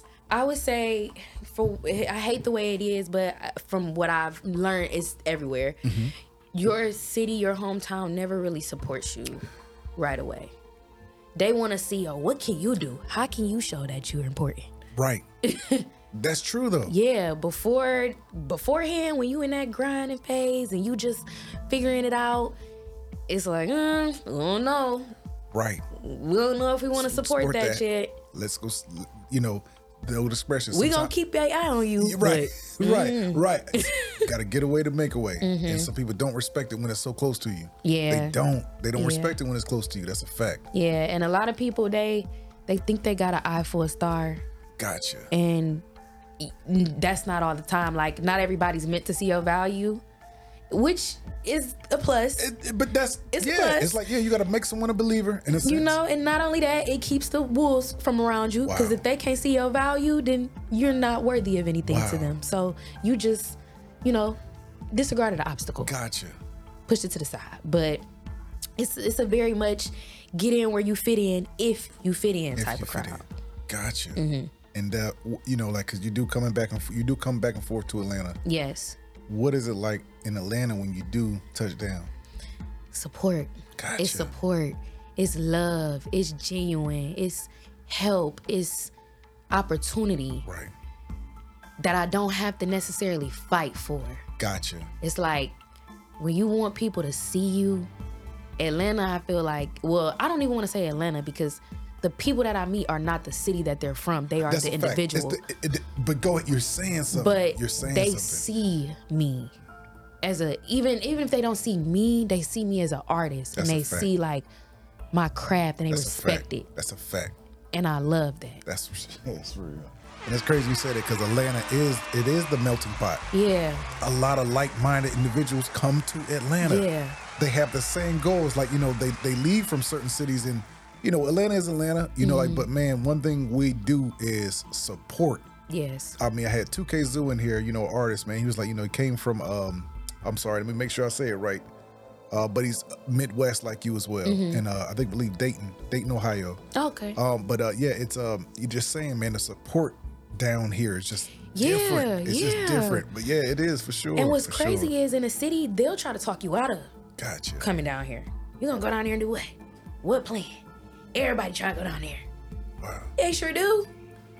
I would say, for I hate the way it is, but from what I've learned, it's everywhere. Mm-hmm. Your city, your hometown never really supports you right away. They want to see, oh, what can you do? How can you show that you're important? Right. That's true though. Yeah, before beforehand, when you in that grinding phase and you just figuring it out, it's like, mm, I don't know. Right. We don't know if we want to support, Support that, that. yet. Let's go. s- You know, the old expression. We gonna sometimes- keep our eye on you. Yeah, right, but- right, right. Got to get away to make a way, and some people don't respect it when it's so close to you. Yeah. they don't. They don't Yeah. respect it when it's close to you. That's a fact. Yeah, and a lot of people they they think they got an eye for a star, Gotcha. and that's not all the time. Like, not everybody's meant to see your value, which is a plus. It- it- but that's It's yeah. plus. It's like yeah, you got to make someone a believer in a sense. You know, and not only that, it keeps the wolves from around you. Because Wow. if they can't see your value, then you're not worthy of anything to Wow. them. So you just, you know, disregarded the obstacle, Gotcha. pushed it to the side. But it's it's a very much get in where you fit in if you fit in If type you of fit crowd. in. Gotcha. Mm-hmm. And uh, w- you know, like, cause you do coming back and f- you do come back and forth to Atlanta. Yes, What is it like in Atlanta when you do touch down? support. Gotcha. It's support. It's love. It's genuine. It's help. It's opportunity Right. that I don't have to necessarily fight for. Gotcha. It's like when you want people to see you, Atlanta, I feel like, well, I don't even want to say Atlanta because the people that I meet are not the city that they're from. They are That's the a fact. It's individual. the- it- it- but go ahead. You're saying something. But you're saying they something. see me as a, even even if they don't see me, they see me as an artist. That's and a they fact. see like my craft and they That's a respect fact. it. That's a fact. And I love that. That's that's real. And it's crazy you said it because Atlanta is it is the melting pot. Yeah. A lot of like-minded individuals come to Atlanta. Yeah. They have the same goals. Like, you know, they they leave from certain cities and, you know, Atlanta is Atlanta, you know, Mm-hmm. like, but man, one thing we do is support. Yes. I mean, I had two K Zoo in here, you know, artist, man. He was like, you know, he came from, um, I'm sorry, let me make sure I say it right. Uh, but he's Midwest like you as well. Mm-hmm. And uh, I think, believe Dayton, Dayton, Ohio. Okay. Um, but uh, yeah, it's, um, you're just saying, man, the support down here is just Yeah, different. It's yeah. just different. But yeah, it is for sure. and what's for crazy sure. is in the city, they'll try to talk you out of Gotcha. coming down here. You gonna go down there and do what? What plan? Everybody try to go down there. Wow. They sure do.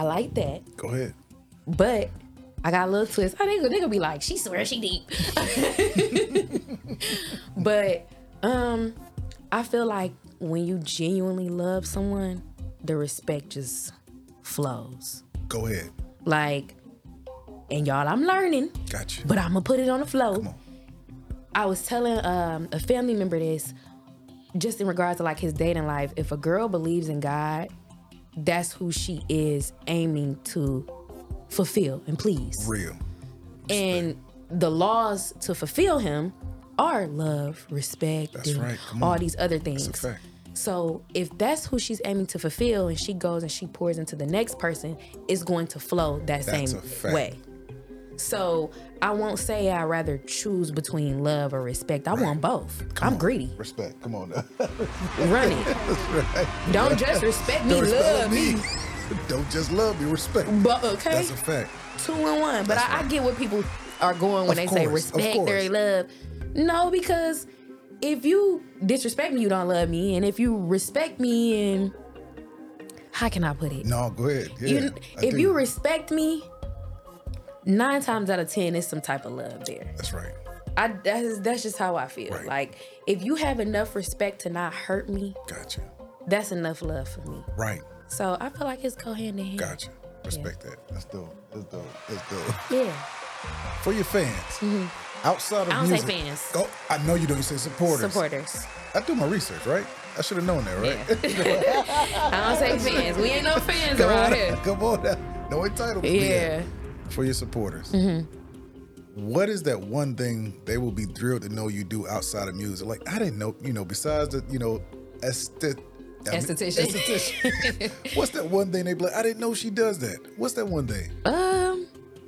I like that. Go ahead. But I got a little twist. I think they're gonna be like, she swears she deep. But um, I feel like when you genuinely love someone, the respect just flows. Go ahead. Like, and y'all, I'm learning. Gotcha. But I'm gonna put it on the flow. Come on. I was telling um, a family member this, just in regards to like his dating life. If a girl believes in God, that's who she is aiming to fulfill and please. Real. And the laws to fulfill him are love, respect, That's and right. Come all on. these other things. That's a fact. So if that's who she's aiming to fulfill and she goes and she pours into the next person, it's going to flow that That's same a fact. way. So I won't say I'd rather choose between love or respect. I want both. Come I'm on. greedy. Respect. Come on now. Run it. That's right. Don't just respect me, Don't respect love me. Don't just love me, respect. But okay, That's a fact. two in one. But That's I, I right. get what people are going when Of they say course, of respect course. or love. No, because if you disrespect me, you don't love me, and if you respect me, and how can I put it? No, go ahead. Yeah, You, I if do. you respect me, nine times out of ten, it's some type of love there. That's right. I that's that's just how I feel. Right. Like if you have enough respect to not hurt me, Gotcha. that's enough love for me. Right. So I feel like it's go hand in hand. Gotcha. Respect that. That's dope. That's dope. That's dope. Yeah. For your fans, outside of I don't say music, fans. Oh, I know you don't. You say supporters. Supporters. I do my research, right? I should have known that, right? I don't say fans. We ain't no fans Come around on, here. come on now. No entitlement. Yeah. For your supporters. Mm-hmm. What is that one thing they will be thrilled to know you do outside of music? Like, I didn't know, you know, besides the, you know, estet- I mean, Esthetician. esthetician. What's that one thing they be like, I didn't know she does that. What's that one thing? Um,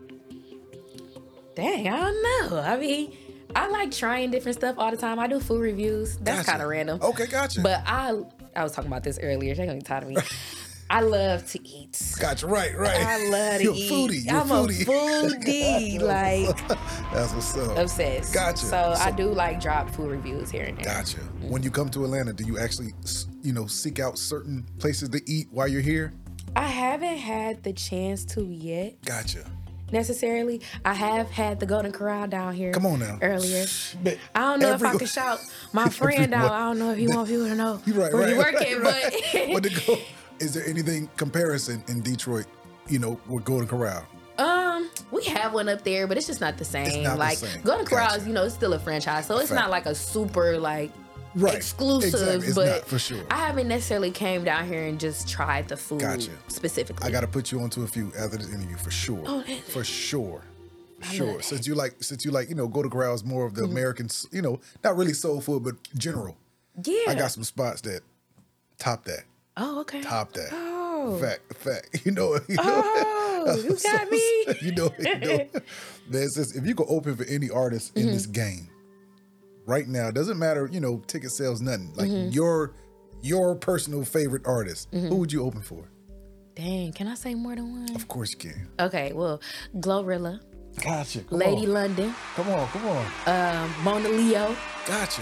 dang, I don't know. I mean, I like trying different stuff all the time. I do food reviews. That's Gotcha. kind of random. Okay, gotcha. But I, I was talking about this earlier. They're gonna be tired of me. I love to eat. Gotcha, right, right. I love to You're a eat. foodie. You're I'm a foodie. a foodie, like That's what's up. obsessed. Gotcha. So, I do like drop food reviews here and there. Gotcha. When you come to Atlanta, do you actually, you know, seek out certain places to eat while you're here? I haven't had the chance to yet. Gotcha. Necessarily, I have had the Golden Corral down here. Come on now. Earlier, But I don't know if I every- can shout my friend out. everyone- I don't know if he want people to know You're right, where right, he working, right, but right. But to go, is there anything comparison in Detroit, you know, with Golden Corral? um, we have one up there, but it's just not the same. not the like same. Golden Corral Gotcha. is, you know, it's still a franchise, so it's Fact. not like a super like Right. exclusive. Exactly. It's but not, for sure. I haven't necessarily came down here and just tried the food Gotcha. specifically. I got to put you onto a few after this interview for sure. Oh, that- for sure. For sure. love that. Since you like, since you like, you know, Golden Corral is more of the Mm-hmm. American, you know, not really soul food, but general. yeah. I got some spots that top that, Oh, okay. top that. Oh. Fact, fact. You know, you know. Oh, you got me. you know, you know. Man, it says if you could open for any artist in Mm-hmm. this game right now, it doesn't matter, you know, ticket sales, nothing. Like Mm-hmm. your your personal favorite artist, who would you open for? Dang, can I say more than one? Of course you can. Okay, well, Glorilla, Gotcha. Come Lady on. London, Come on, come on. um, Mona Leo, Gotcha.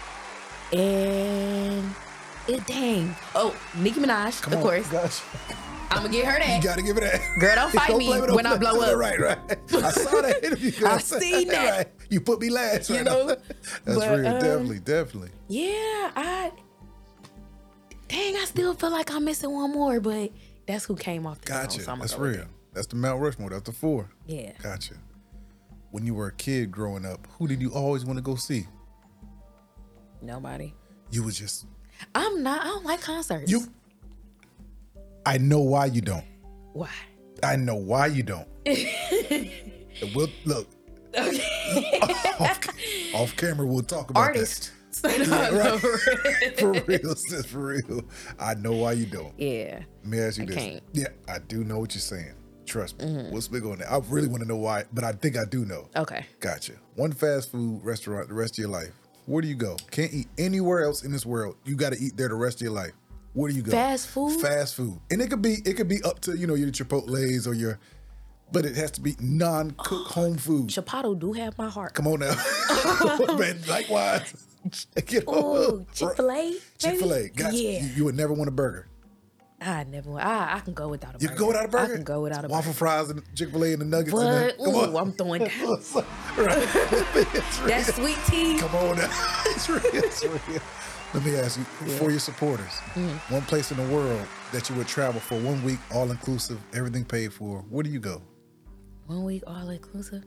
and it, dang. Oh, Nicki Minaj, Come of on. course. Gotcha. I'm gonna get her You that. gotta give it that. Girl, don't fight me blame it, don't when I blame- blow up. Right, right. I saw that interview. girl. I seen that. Right. You put me last. You right know? now. That's But, real. um, definitely, definitely. Yeah, I. Dang, I still feel like I'm missing one more, but that's who came off the Gotcha. phone, so I'm That's gonna go with real. That's the Mount Rushmore. That's the four. it. Yeah. Gotcha. When you were a kid growing up, who did you always want to go see? Nobody. You was just I'm not. I don't like concerts. you. I know why you don't. Why? I know why you don't. We'll look. off, off camera, we'll talk about Artist. right. that. For real, sis, for real. I know why you don't. Yeah. Let me ask you I this. can't. Yeah, I do know what you're saying. Trust me. Mm-hmm. We'll speak on that. I really want to know why, but I think I do know. Okay. Gotcha. One fast food restaurant the rest of your life. Where do you go? Can't eat anywhere else in this world. You got to eat there the rest of your life. Where do you go? Fast food? Fast food, and it could be it could be up to you know your Chipotle's or your, but it has to be non-cooked home food. Chapato do have my heart. Come on now, man. Likewise, you know, Oh, Chick-fil-A? Chick-fil-A. Gotcha. Yeah. You, you would never want a burger. I never. I I can go without a You burger. can go without a burger? I can go without a Waffle burger. fries and Chick-fil-A and the nuggets. But and the, come ooh, on. I'm throwing down. Right. That sweet tea. Come on now. It's real. It's real. Let me ask you, for your supporters, Mm-hmm. one place in the world that you would travel for one week, all inclusive, everything paid for, where do you go? One week all inclusive.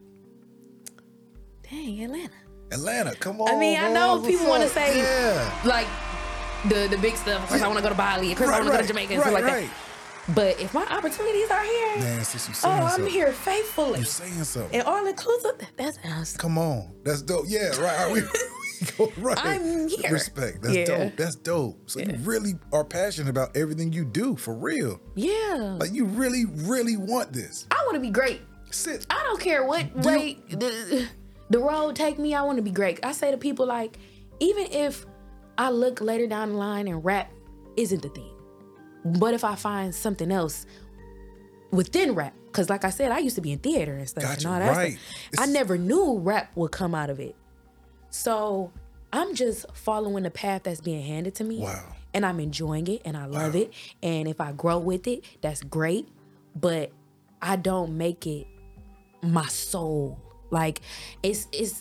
Dang, Atlanta. Atlanta, come on. I mean, I man. know What's people want to up? say Yeah. like the the big stuff. Of course, I want to go to Bali. Of course, I Right, want to go right, to Jamaica and right, stuff like right. that. But if my opportunities are here, Man, sis, you oh, saying I'm something. here faithfully You saying something. and all inclusive. That's awesome. Come on. That's dope. Yeah, right. Are we, we go right. I'm here. Respect. That's Yeah. dope. That's dope. So you really are passionate about everything you do, for real. Yeah, Like, you really, really want this. I want to be great. Sit. I don't care what Do- way the, the road take me. I want to be great. I say to people like, even if I look later down the line and rap isn't the thing, but if I find something else within rap, because like I said, I used to be in theater and stuff Gotcha, and all that right. stuff. It's- I never knew rap would come out of it. So I'm just following the path that's being handed to me. Wow. And I'm enjoying it and I love it. And if I grow with it, that's great. But I don't make it my soul. Like it's it's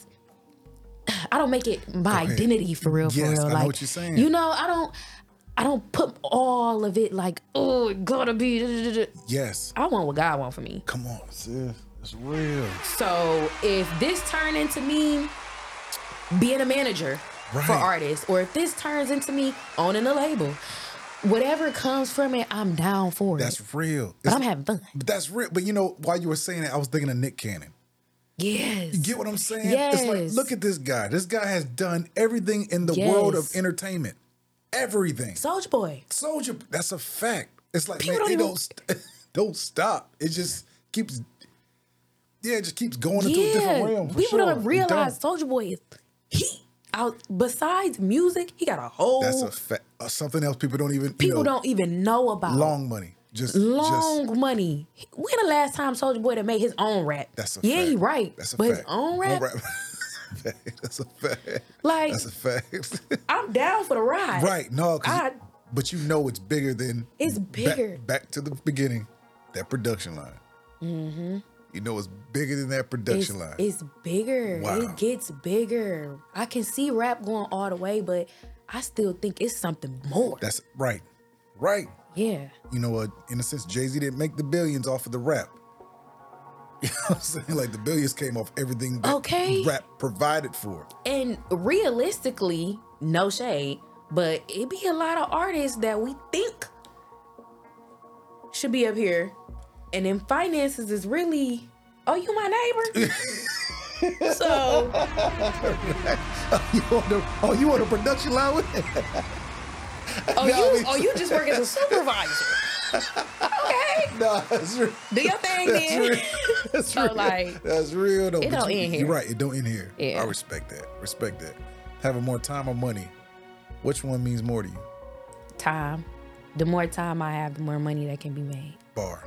I don't make it my ahead. identity for real, for Yes, real. I know Like what you're saying. you know, I don't I don't put all of it like, oh, it gotta be. da, da, da, da. Yes. I want what God want for me. Come on, sis. That's real. So if this turn into me being a manager Right. for artists, or if this turns into me owning a label, whatever comes from it, I'm down for it. That's real. But It's- I'm having fun. But that's real. But you know, while you were saying that, I was thinking of Nick Cannon. Yes. You get what I'm saying? It's like, Yes. look at this guy. This guy has done everything in the Yes. world of entertainment. Everything. Soulja Boy. Soldier, that's a fact. It's like, People man, don't it even- don't, st- don't stop. It just keeps, yeah, it just keeps going into a different realm. For People sure. don't It realize don't. Soulja Boy is he out besides music, he got a whole That's a fact. Uh, something else people don't even, people you know, don't even know about. long money. Just, Long just, money. When the last time Soulja Boy that made his own rap? that's a yeah, fact. he right. That's a but fact. his own rap, That's a fact. like That's a fact. I'm down for the ride. Right. No, 'cause I- you- but you know it's bigger than It's back- bigger. Back, to the beginning, that production line. Mm-hmm. You know it's bigger than that production It's, line. it's bigger. Wow. It gets bigger. I can see rap going all the way, but I still think it's something more. That's right. Right. yeah. You know what? In a sense, Jay-Z didn't make the billions off of the rap. You know what I'm saying? Like the billions came off everything that Okay. rap provided for. And realistically, no shade, but it be a lot of artists that we think should be up here. And then finances is really, oh, you my neighbor? So, You on the, oh, you on the production line with it? oh, No, you, it's- oh, you just work as a supervisor. Okay. No, that's real. Do your thing That's then. real. That's So, real. like, that's real though. it but don't you, end here. You're right. It don't end here. Yeah. I respect that. Respect that. Having more time or money, which one means more to you? Time. The more time I have, the more money that can be made. Bar.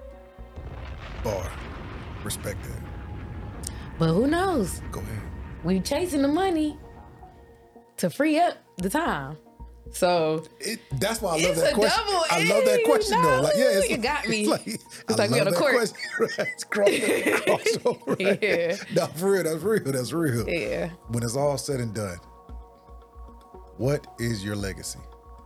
Bar. Respect that. But who knows? Go ahead. We chasing the money to free up the time. So It, that's why I love It's that a question. double I love that edge, question though. Like, yeah, it's you like, got me. It's like, It's I like we love on a that court. question. Right. It's cross, crossover. Right? Yeah. No, for real. That's real. That's real. Yeah. When it's all said and done, what is your legacy?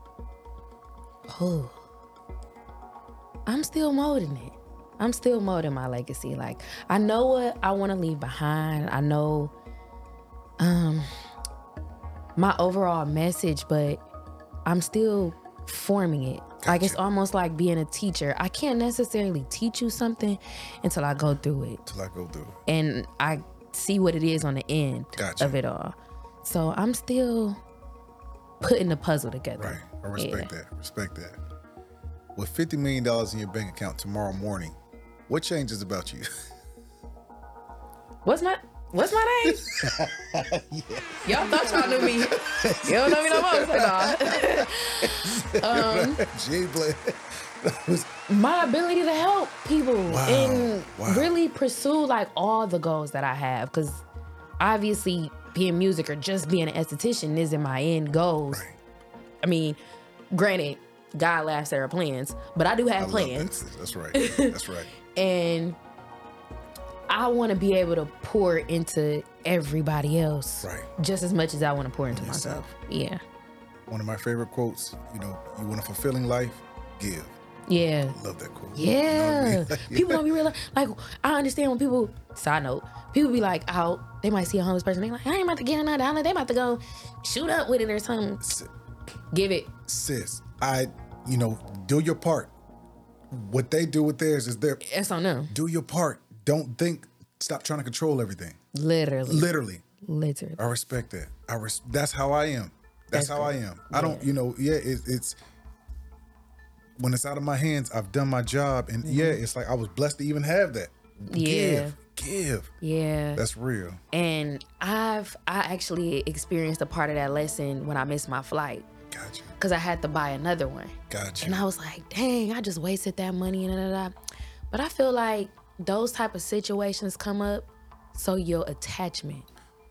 Oh, I'm still molding it. I'm still molding my legacy. Like, I know what I want to leave behind. I know um my overall message, but I'm still forming it. Like, it's Gotcha. almost like being a teacher. I can't necessarily teach you something until I go through it Till I go through it. and I see what it is on the end Gotcha. of it all. So I'm still putting the puzzle together. Right. I respect Yeah. that. Respect that. With fifty million dollars in your bank account tomorrow morning, what changes about you? What's my What's my name? Y'all thought y'all knew me. You don't know me no more. So nah. um, Jay Blair. That was- my ability to help people Wow. and Wow. really pursue like all the goals that I have. Because obviously, being music or just being an esthetician isn't my end goals. Right. I mean, granted, God laughs at our plans, but I do have I love plans. that. That's right. That's right. And I want to be able to pour into everybody else Right. just as much as I want to pour into Yourself. myself. Yeah. One of my favorite quotes, you know, you want a fulfilling life, give. Yeah. Love that quote. Yeah. You know what I mean? Like, People don't be real. Like, I understand when people, side note, people be like out, they might see a homeless person, they like, I ain't about to get another dollar. They about to go shoot up with it or something. Sis, Give it. sis, I, you know, do your part. What they do with theirs is their, It's on them. do your part. Don't think, stop trying to control everything. Literally. Literally. Literally. I respect that. I res- That's how I am. That's, That's how good. I am. I don't, you know, yeah, it, it's, when it's out of my hands, I've done my job. And yeah, it's like I was blessed to even have that. Yeah. Give. Give. Yeah. That's real. And I've, I actually experienced a part of that lesson when I missed my flight. Gotcha. Because I had to buy another one. Gotcha. And I was like, dang, I just wasted that money and da, da, da. But I feel like those type of situations come up so your attachment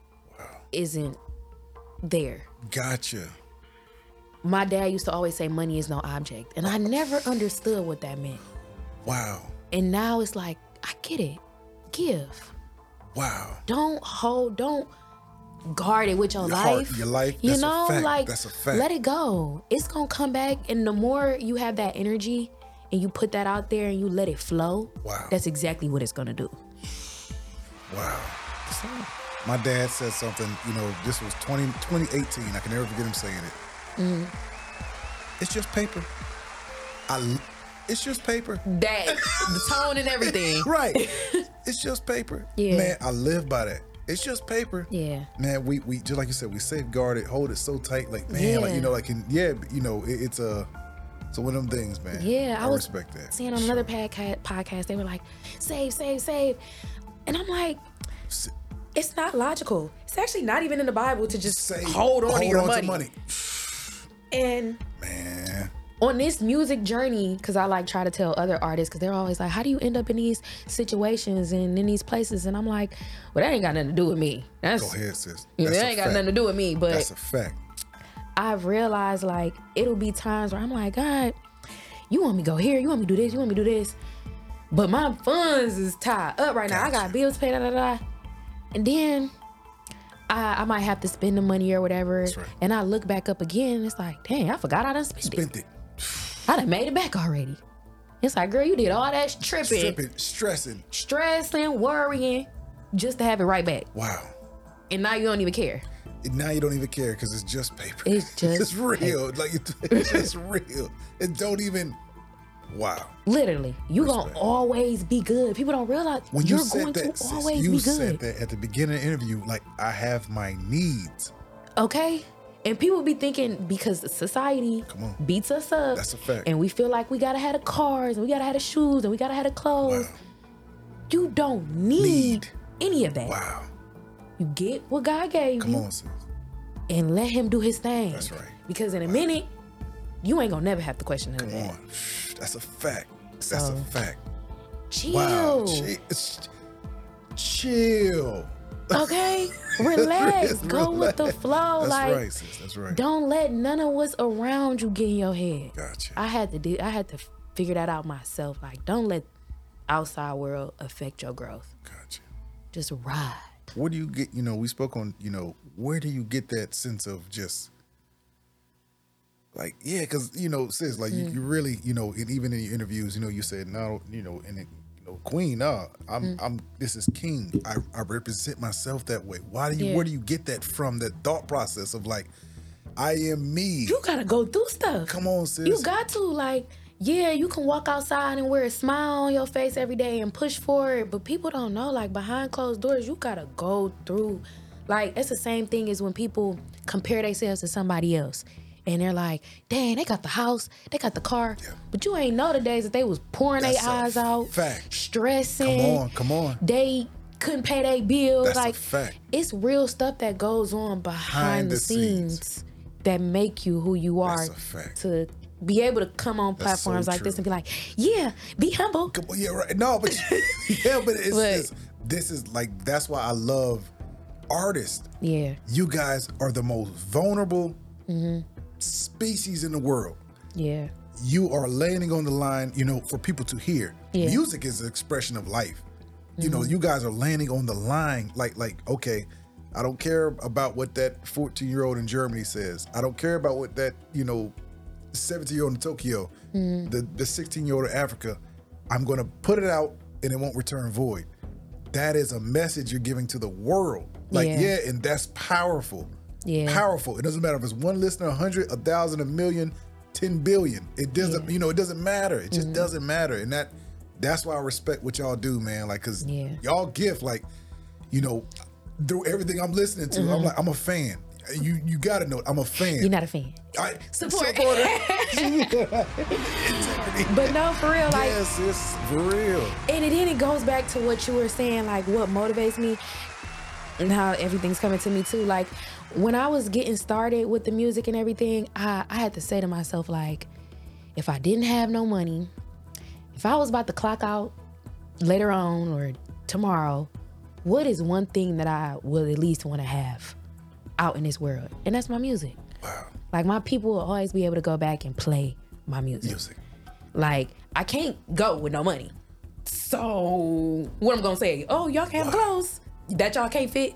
isn't there. Gotcha. My dad used to always say money is no object. And I never understood what that meant. Wow. And now it's like, I get it. Give. Wow. Don't hold, don't guard it with your, Your heart, life. your life, You that's a know, fact. like That's a fact. let it go. It's gonna come back. And the more you have that energy and you put that out there and you let it flow, Wow. that's exactly what it's gonna do. Wow. My dad said something, you know, this was twenty, twenty eighteen. I can never forget him saying it. Mm-hmm. It's just paper. I, it's just paper. That the tone and everything. Right. It's just paper. Yeah. Man, I live by that. It's just paper. Yeah. Man, we, we just like you said, we safeguard it, hold it so tight. Like, man, like, Yeah. you know, like, in, yeah, you know, it, it's a, it's one of them things, man. Yeah, I, I, was respect that. seeing on another podca- podcast, they were like, save, save, save. And I'm like, S- it's not logical. It's actually not even in the Bible to just Say, hold on to your on money. to money. And Man. on this music journey, because I like try to tell other artists, because they're always like, how do you end up in these situations and in these places? And I'm like, well, that ain't got nothing to do with me. That's, Go ahead, sis. Yeah, That's that a ain't got fact. nothing to do with me. But That's a fact. I've realized like it'll be times where I'm like, God, you want me to go here, you want me to do this, you want me to do this. But my funds is tied up right now. I got Gotcha. bills to pay, da da da. And then I, I might have to spend the money or whatever. That's right. And I look back up again, it's like, dang, I forgot I done spent, Spent it. it. I done made it back already. It's like, girl, you did all that tripping, Stripping, stressing. stressing, worrying, just to have it right back. Wow. And now you don't even care. And now you don't even care because it's just paper. It's just it's real. Like it- it's just real. It don't even. Wow. Literally, you Respect. gonna always be good. People don't realize When you you're said going that, to sis, always you be said good. that at the beginning of the interview. Like I have my needs. Okay? And people be thinking because society Come on. beats us up. That's a fact. And we feel like we gotta have the cars and we gotta have the shoes and we gotta have the clothes. Wow. You don't need, Need. any of that. Wow. You get what God gave Come you on, sis. and let him do his thing. That's right. Because in a minute, you ain't gonna never have to question none Come of that. on. That's a fact. That's a So- fact. Chill. Wow. Chi- it's- Chill. Okay? Relax. Relax. Go with the flow. That's like right, sis. That's right. don't let none of what's around you get in your head. Gotcha. I had to do I had to figure that out myself. Like don't let outside world affect your growth. Gotcha. Just ride. Where do you get, you know, we spoke on, you know, where do you get that sense of just like, yeah, because, you know, sis, like Mm. you, you really, you know, and even in your interviews, you know, you said, no, you know, and it, you know, queen, no, I'm, Mm. I'm, this is king. I, I represent myself that way. Why do you, Yeah. where do you get that from? That thought process of like, I am me. You gotta go through stuff. Come on, sis. You got to, like, yeah, you can walk outside and wear a smile on your face every day and push forward, but people don't know, like, behind closed doors, you gotta go through. Like, it's the same thing as when people compare themselves to somebody else. And they're like, dang, they got the house, they got the car. Yeah. But you ain't know the days that they was pouring their That's a eyes out, fact. stressing. Come on, come on. They couldn't pay their bills. That's a like, fact. it's real stuff that goes on behind, Behind the, the scenes. scenes. that make you who you are. That's a fact. To be able to come on That's so platforms like this true. and be like, yeah, be humble. Come on, yeah, right. No, but yeah, but it's, But- it's this is like that's why I love artists. Yeah. You guys are the most vulnerable Mm-hmm. species in the world. Yeah. you are landing on the line, you know, for people to hear. Yeah. Music is an expression of life. You Mm-hmm. know, you guys are landing on the line like, like, okay, I don't care about what that fourteen-year-old in Germany says. I don't care about what that, you know, seventeen-year-old in Tokyo, Mm-hmm. the, the sixteen-year-old in Africa. I'm going to put it out and it won't return void. That is a message you're giving to the world. Like, Yeah. yeah, and that's powerful. Yeah. Powerful. It doesn't matter if it's one listener, a hundred, a thousand, a million, ten billion. It doesn't, you know, it doesn't matter. It just doesn't matter. And that that's why I respect what y'all do, man. Like, cause Yeah. y'all gift, like, you know, through everything I'm listening to, I'm like, I'm a fan. You you gotta know, I'm a fan. You're not a fan. I, Support. Supporter. But no, for real, like, yes, it's for real. and it, then it goes back to what you were saying, like what motivates me and how everything's coming to me too. Like when I was getting started with the music and everything, I, I had to say to myself, like, if I didn't have no money, if I was about to clock out later on or tomorrow, what is one thing that I would at least want to have out in this world? And that's my music. Wow. Like my people will always be able to go back and play my music. Music. Like, I can't go with no money. So, what I'm gonna say? Oh, y'all can't have clothes that y'all can't fit.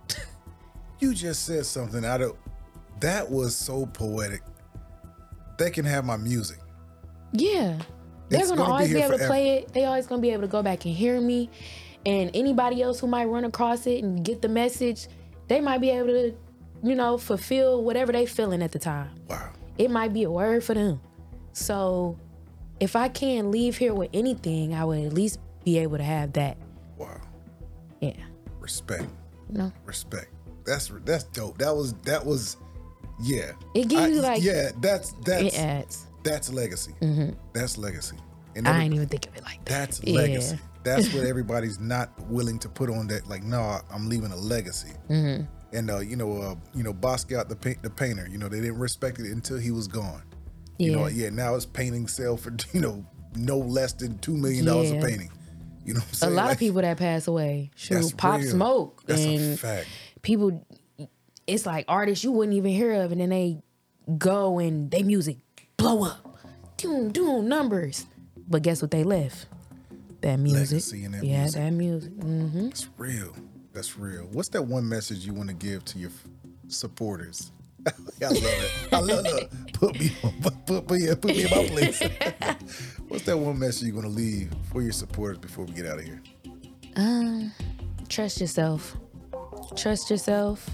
You just said something out of that was so poetic. They can have my music. Yeah. They're It's gonna, gonna be always be here able to forever. play it. They always gonna be able to go back and hear me. And anybody else who might run across it and get the message, they might be able to, you know, fulfill whatever they feeling at the time. Wow. It might be a word for them. So, if I can't leave here with anything, I would at least be able to have that. Wow. Yeah. Respect. No. Respect. That's that's dope. That was that was yeah. It gives I- you, like- yeah, that's that's It adds. that's legacy. That's legacy. And I every- ain't even think of it like that. that's Yeah. legacy. That's what everybody's not willing to put on that. Like, no, I'm leaving a legacy. Mm-hmm. And uh, you know, uh, you know, Basquiat, the pa- the painter. You know, they didn't respect it until he was gone. You know, Yeah. yeah. Now it's painting sell for you know no less than two million dollars Yeah. a painting. You know, what I'm A saying? lot Like, of people that pass away, that's shoot, Pop real. Smoke, That's a and fact. people. It's like artists you wouldn't even hear of, and then they go and they music blow up, doom doom numbers. But guess what they left? That music. Legacy in that yeah, music. that music. hmm That's real. That's real. What's that one message you want to give to your f- supporters? I love it. I love it. Put me on, put, put, put, yeah, put me in my place. What's that one message you're going to leave for your supporters before we get out of here? Um, trust yourself. Trust yourself.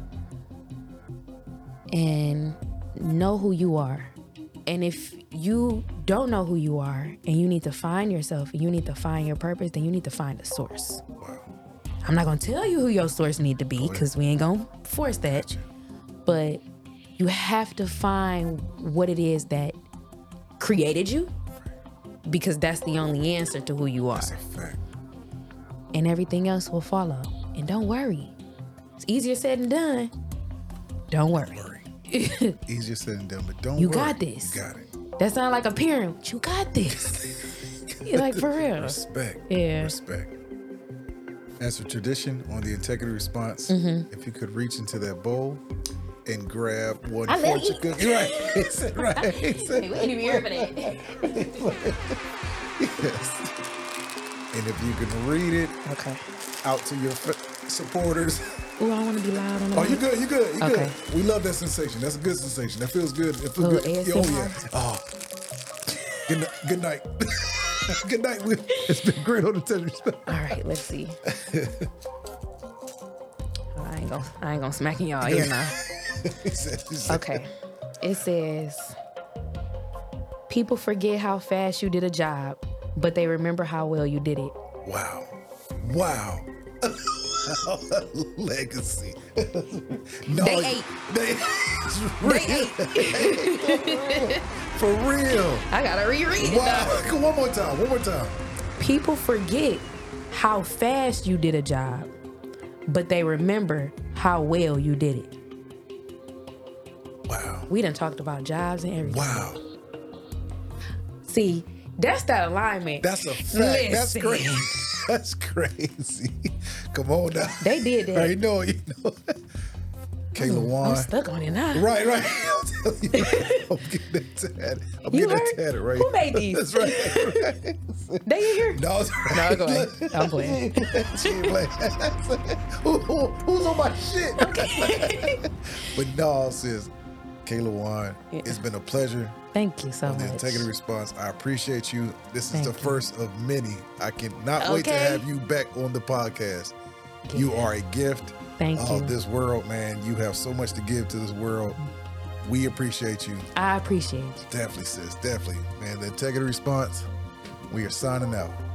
And know who you are. And if you don't know who you are and you need to find yourself and you need to find your purpose, then you need to find a source. Wow. I'm not gonna tell you who your source need to be because we ain't gonna force that. Gotcha. But you have to find what it is that created you, because that's the only answer to who you are. That's a fact. And everything else will follow. And don't worry. It's easier said than done. Don't worry. Worry. Easier said than done, but don't You worry. got this. You got it. That sounds like a parent. But you got this. You're like, for real. Respect. Yeah. Respect. As a tradition on the integrity response, Mm-hmm. if you could reach into that bowl and grab one I love fortune you. cookie, right? He said, right. He said, We ain't even here for that. yes. And if you can read it Okay. out to your f- supporters. Ooh, I want to be loud on the Oh, mic. you good? You good? You Okay. good? We love that sensation. That's a good sensation. That feels good. It feels Little good. A S Yeah, M oh R. yeah. Oh. Good, ni- good night. Good night. We- It's been great on the Integrity Response. All right, let's see. I ain't gonna, I ain't gonna smack in y'all ear now. He said- he said- Okay. It says, people forget how fast you did a job, but they remember how well you did it. Wow. Wow. Legacy. No, They ate. They, They ate. for real. I gotta reread it. Wow. now. Come one more time. One more time. People forget how fast you did a job, but they remember how well you did it. Wow. We done talked about jobs and everything. Wow. See, that's that alignment. That's a fact. That's Listen. crazy. That's crazy. Come on now. They did that. I know, you know. Kayla I'm Wan. stuck on it now. Right, right. you, I'm getting that tatted. I'm You getting heard? that tatted right Who here. made these? That's right. right. They in here? No, it's No, right. go ahead. I'm playing. She ain't playing. who, who, who's on my shit? But no, sis, Kayla Wan, Yeah. it's been a pleasure. Thank you so On the much. Integrity Response, I appreciate you. This is Thank the you. first of many. I cannot wait to Okay. have you back on the podcast. You Yeah. are a gift Thank of you. this world, man. You have so much to give to this world. We appreciate you. I appreciate you. Definitely, sis. Definitely. Man, the Integrity Response, we are signing out.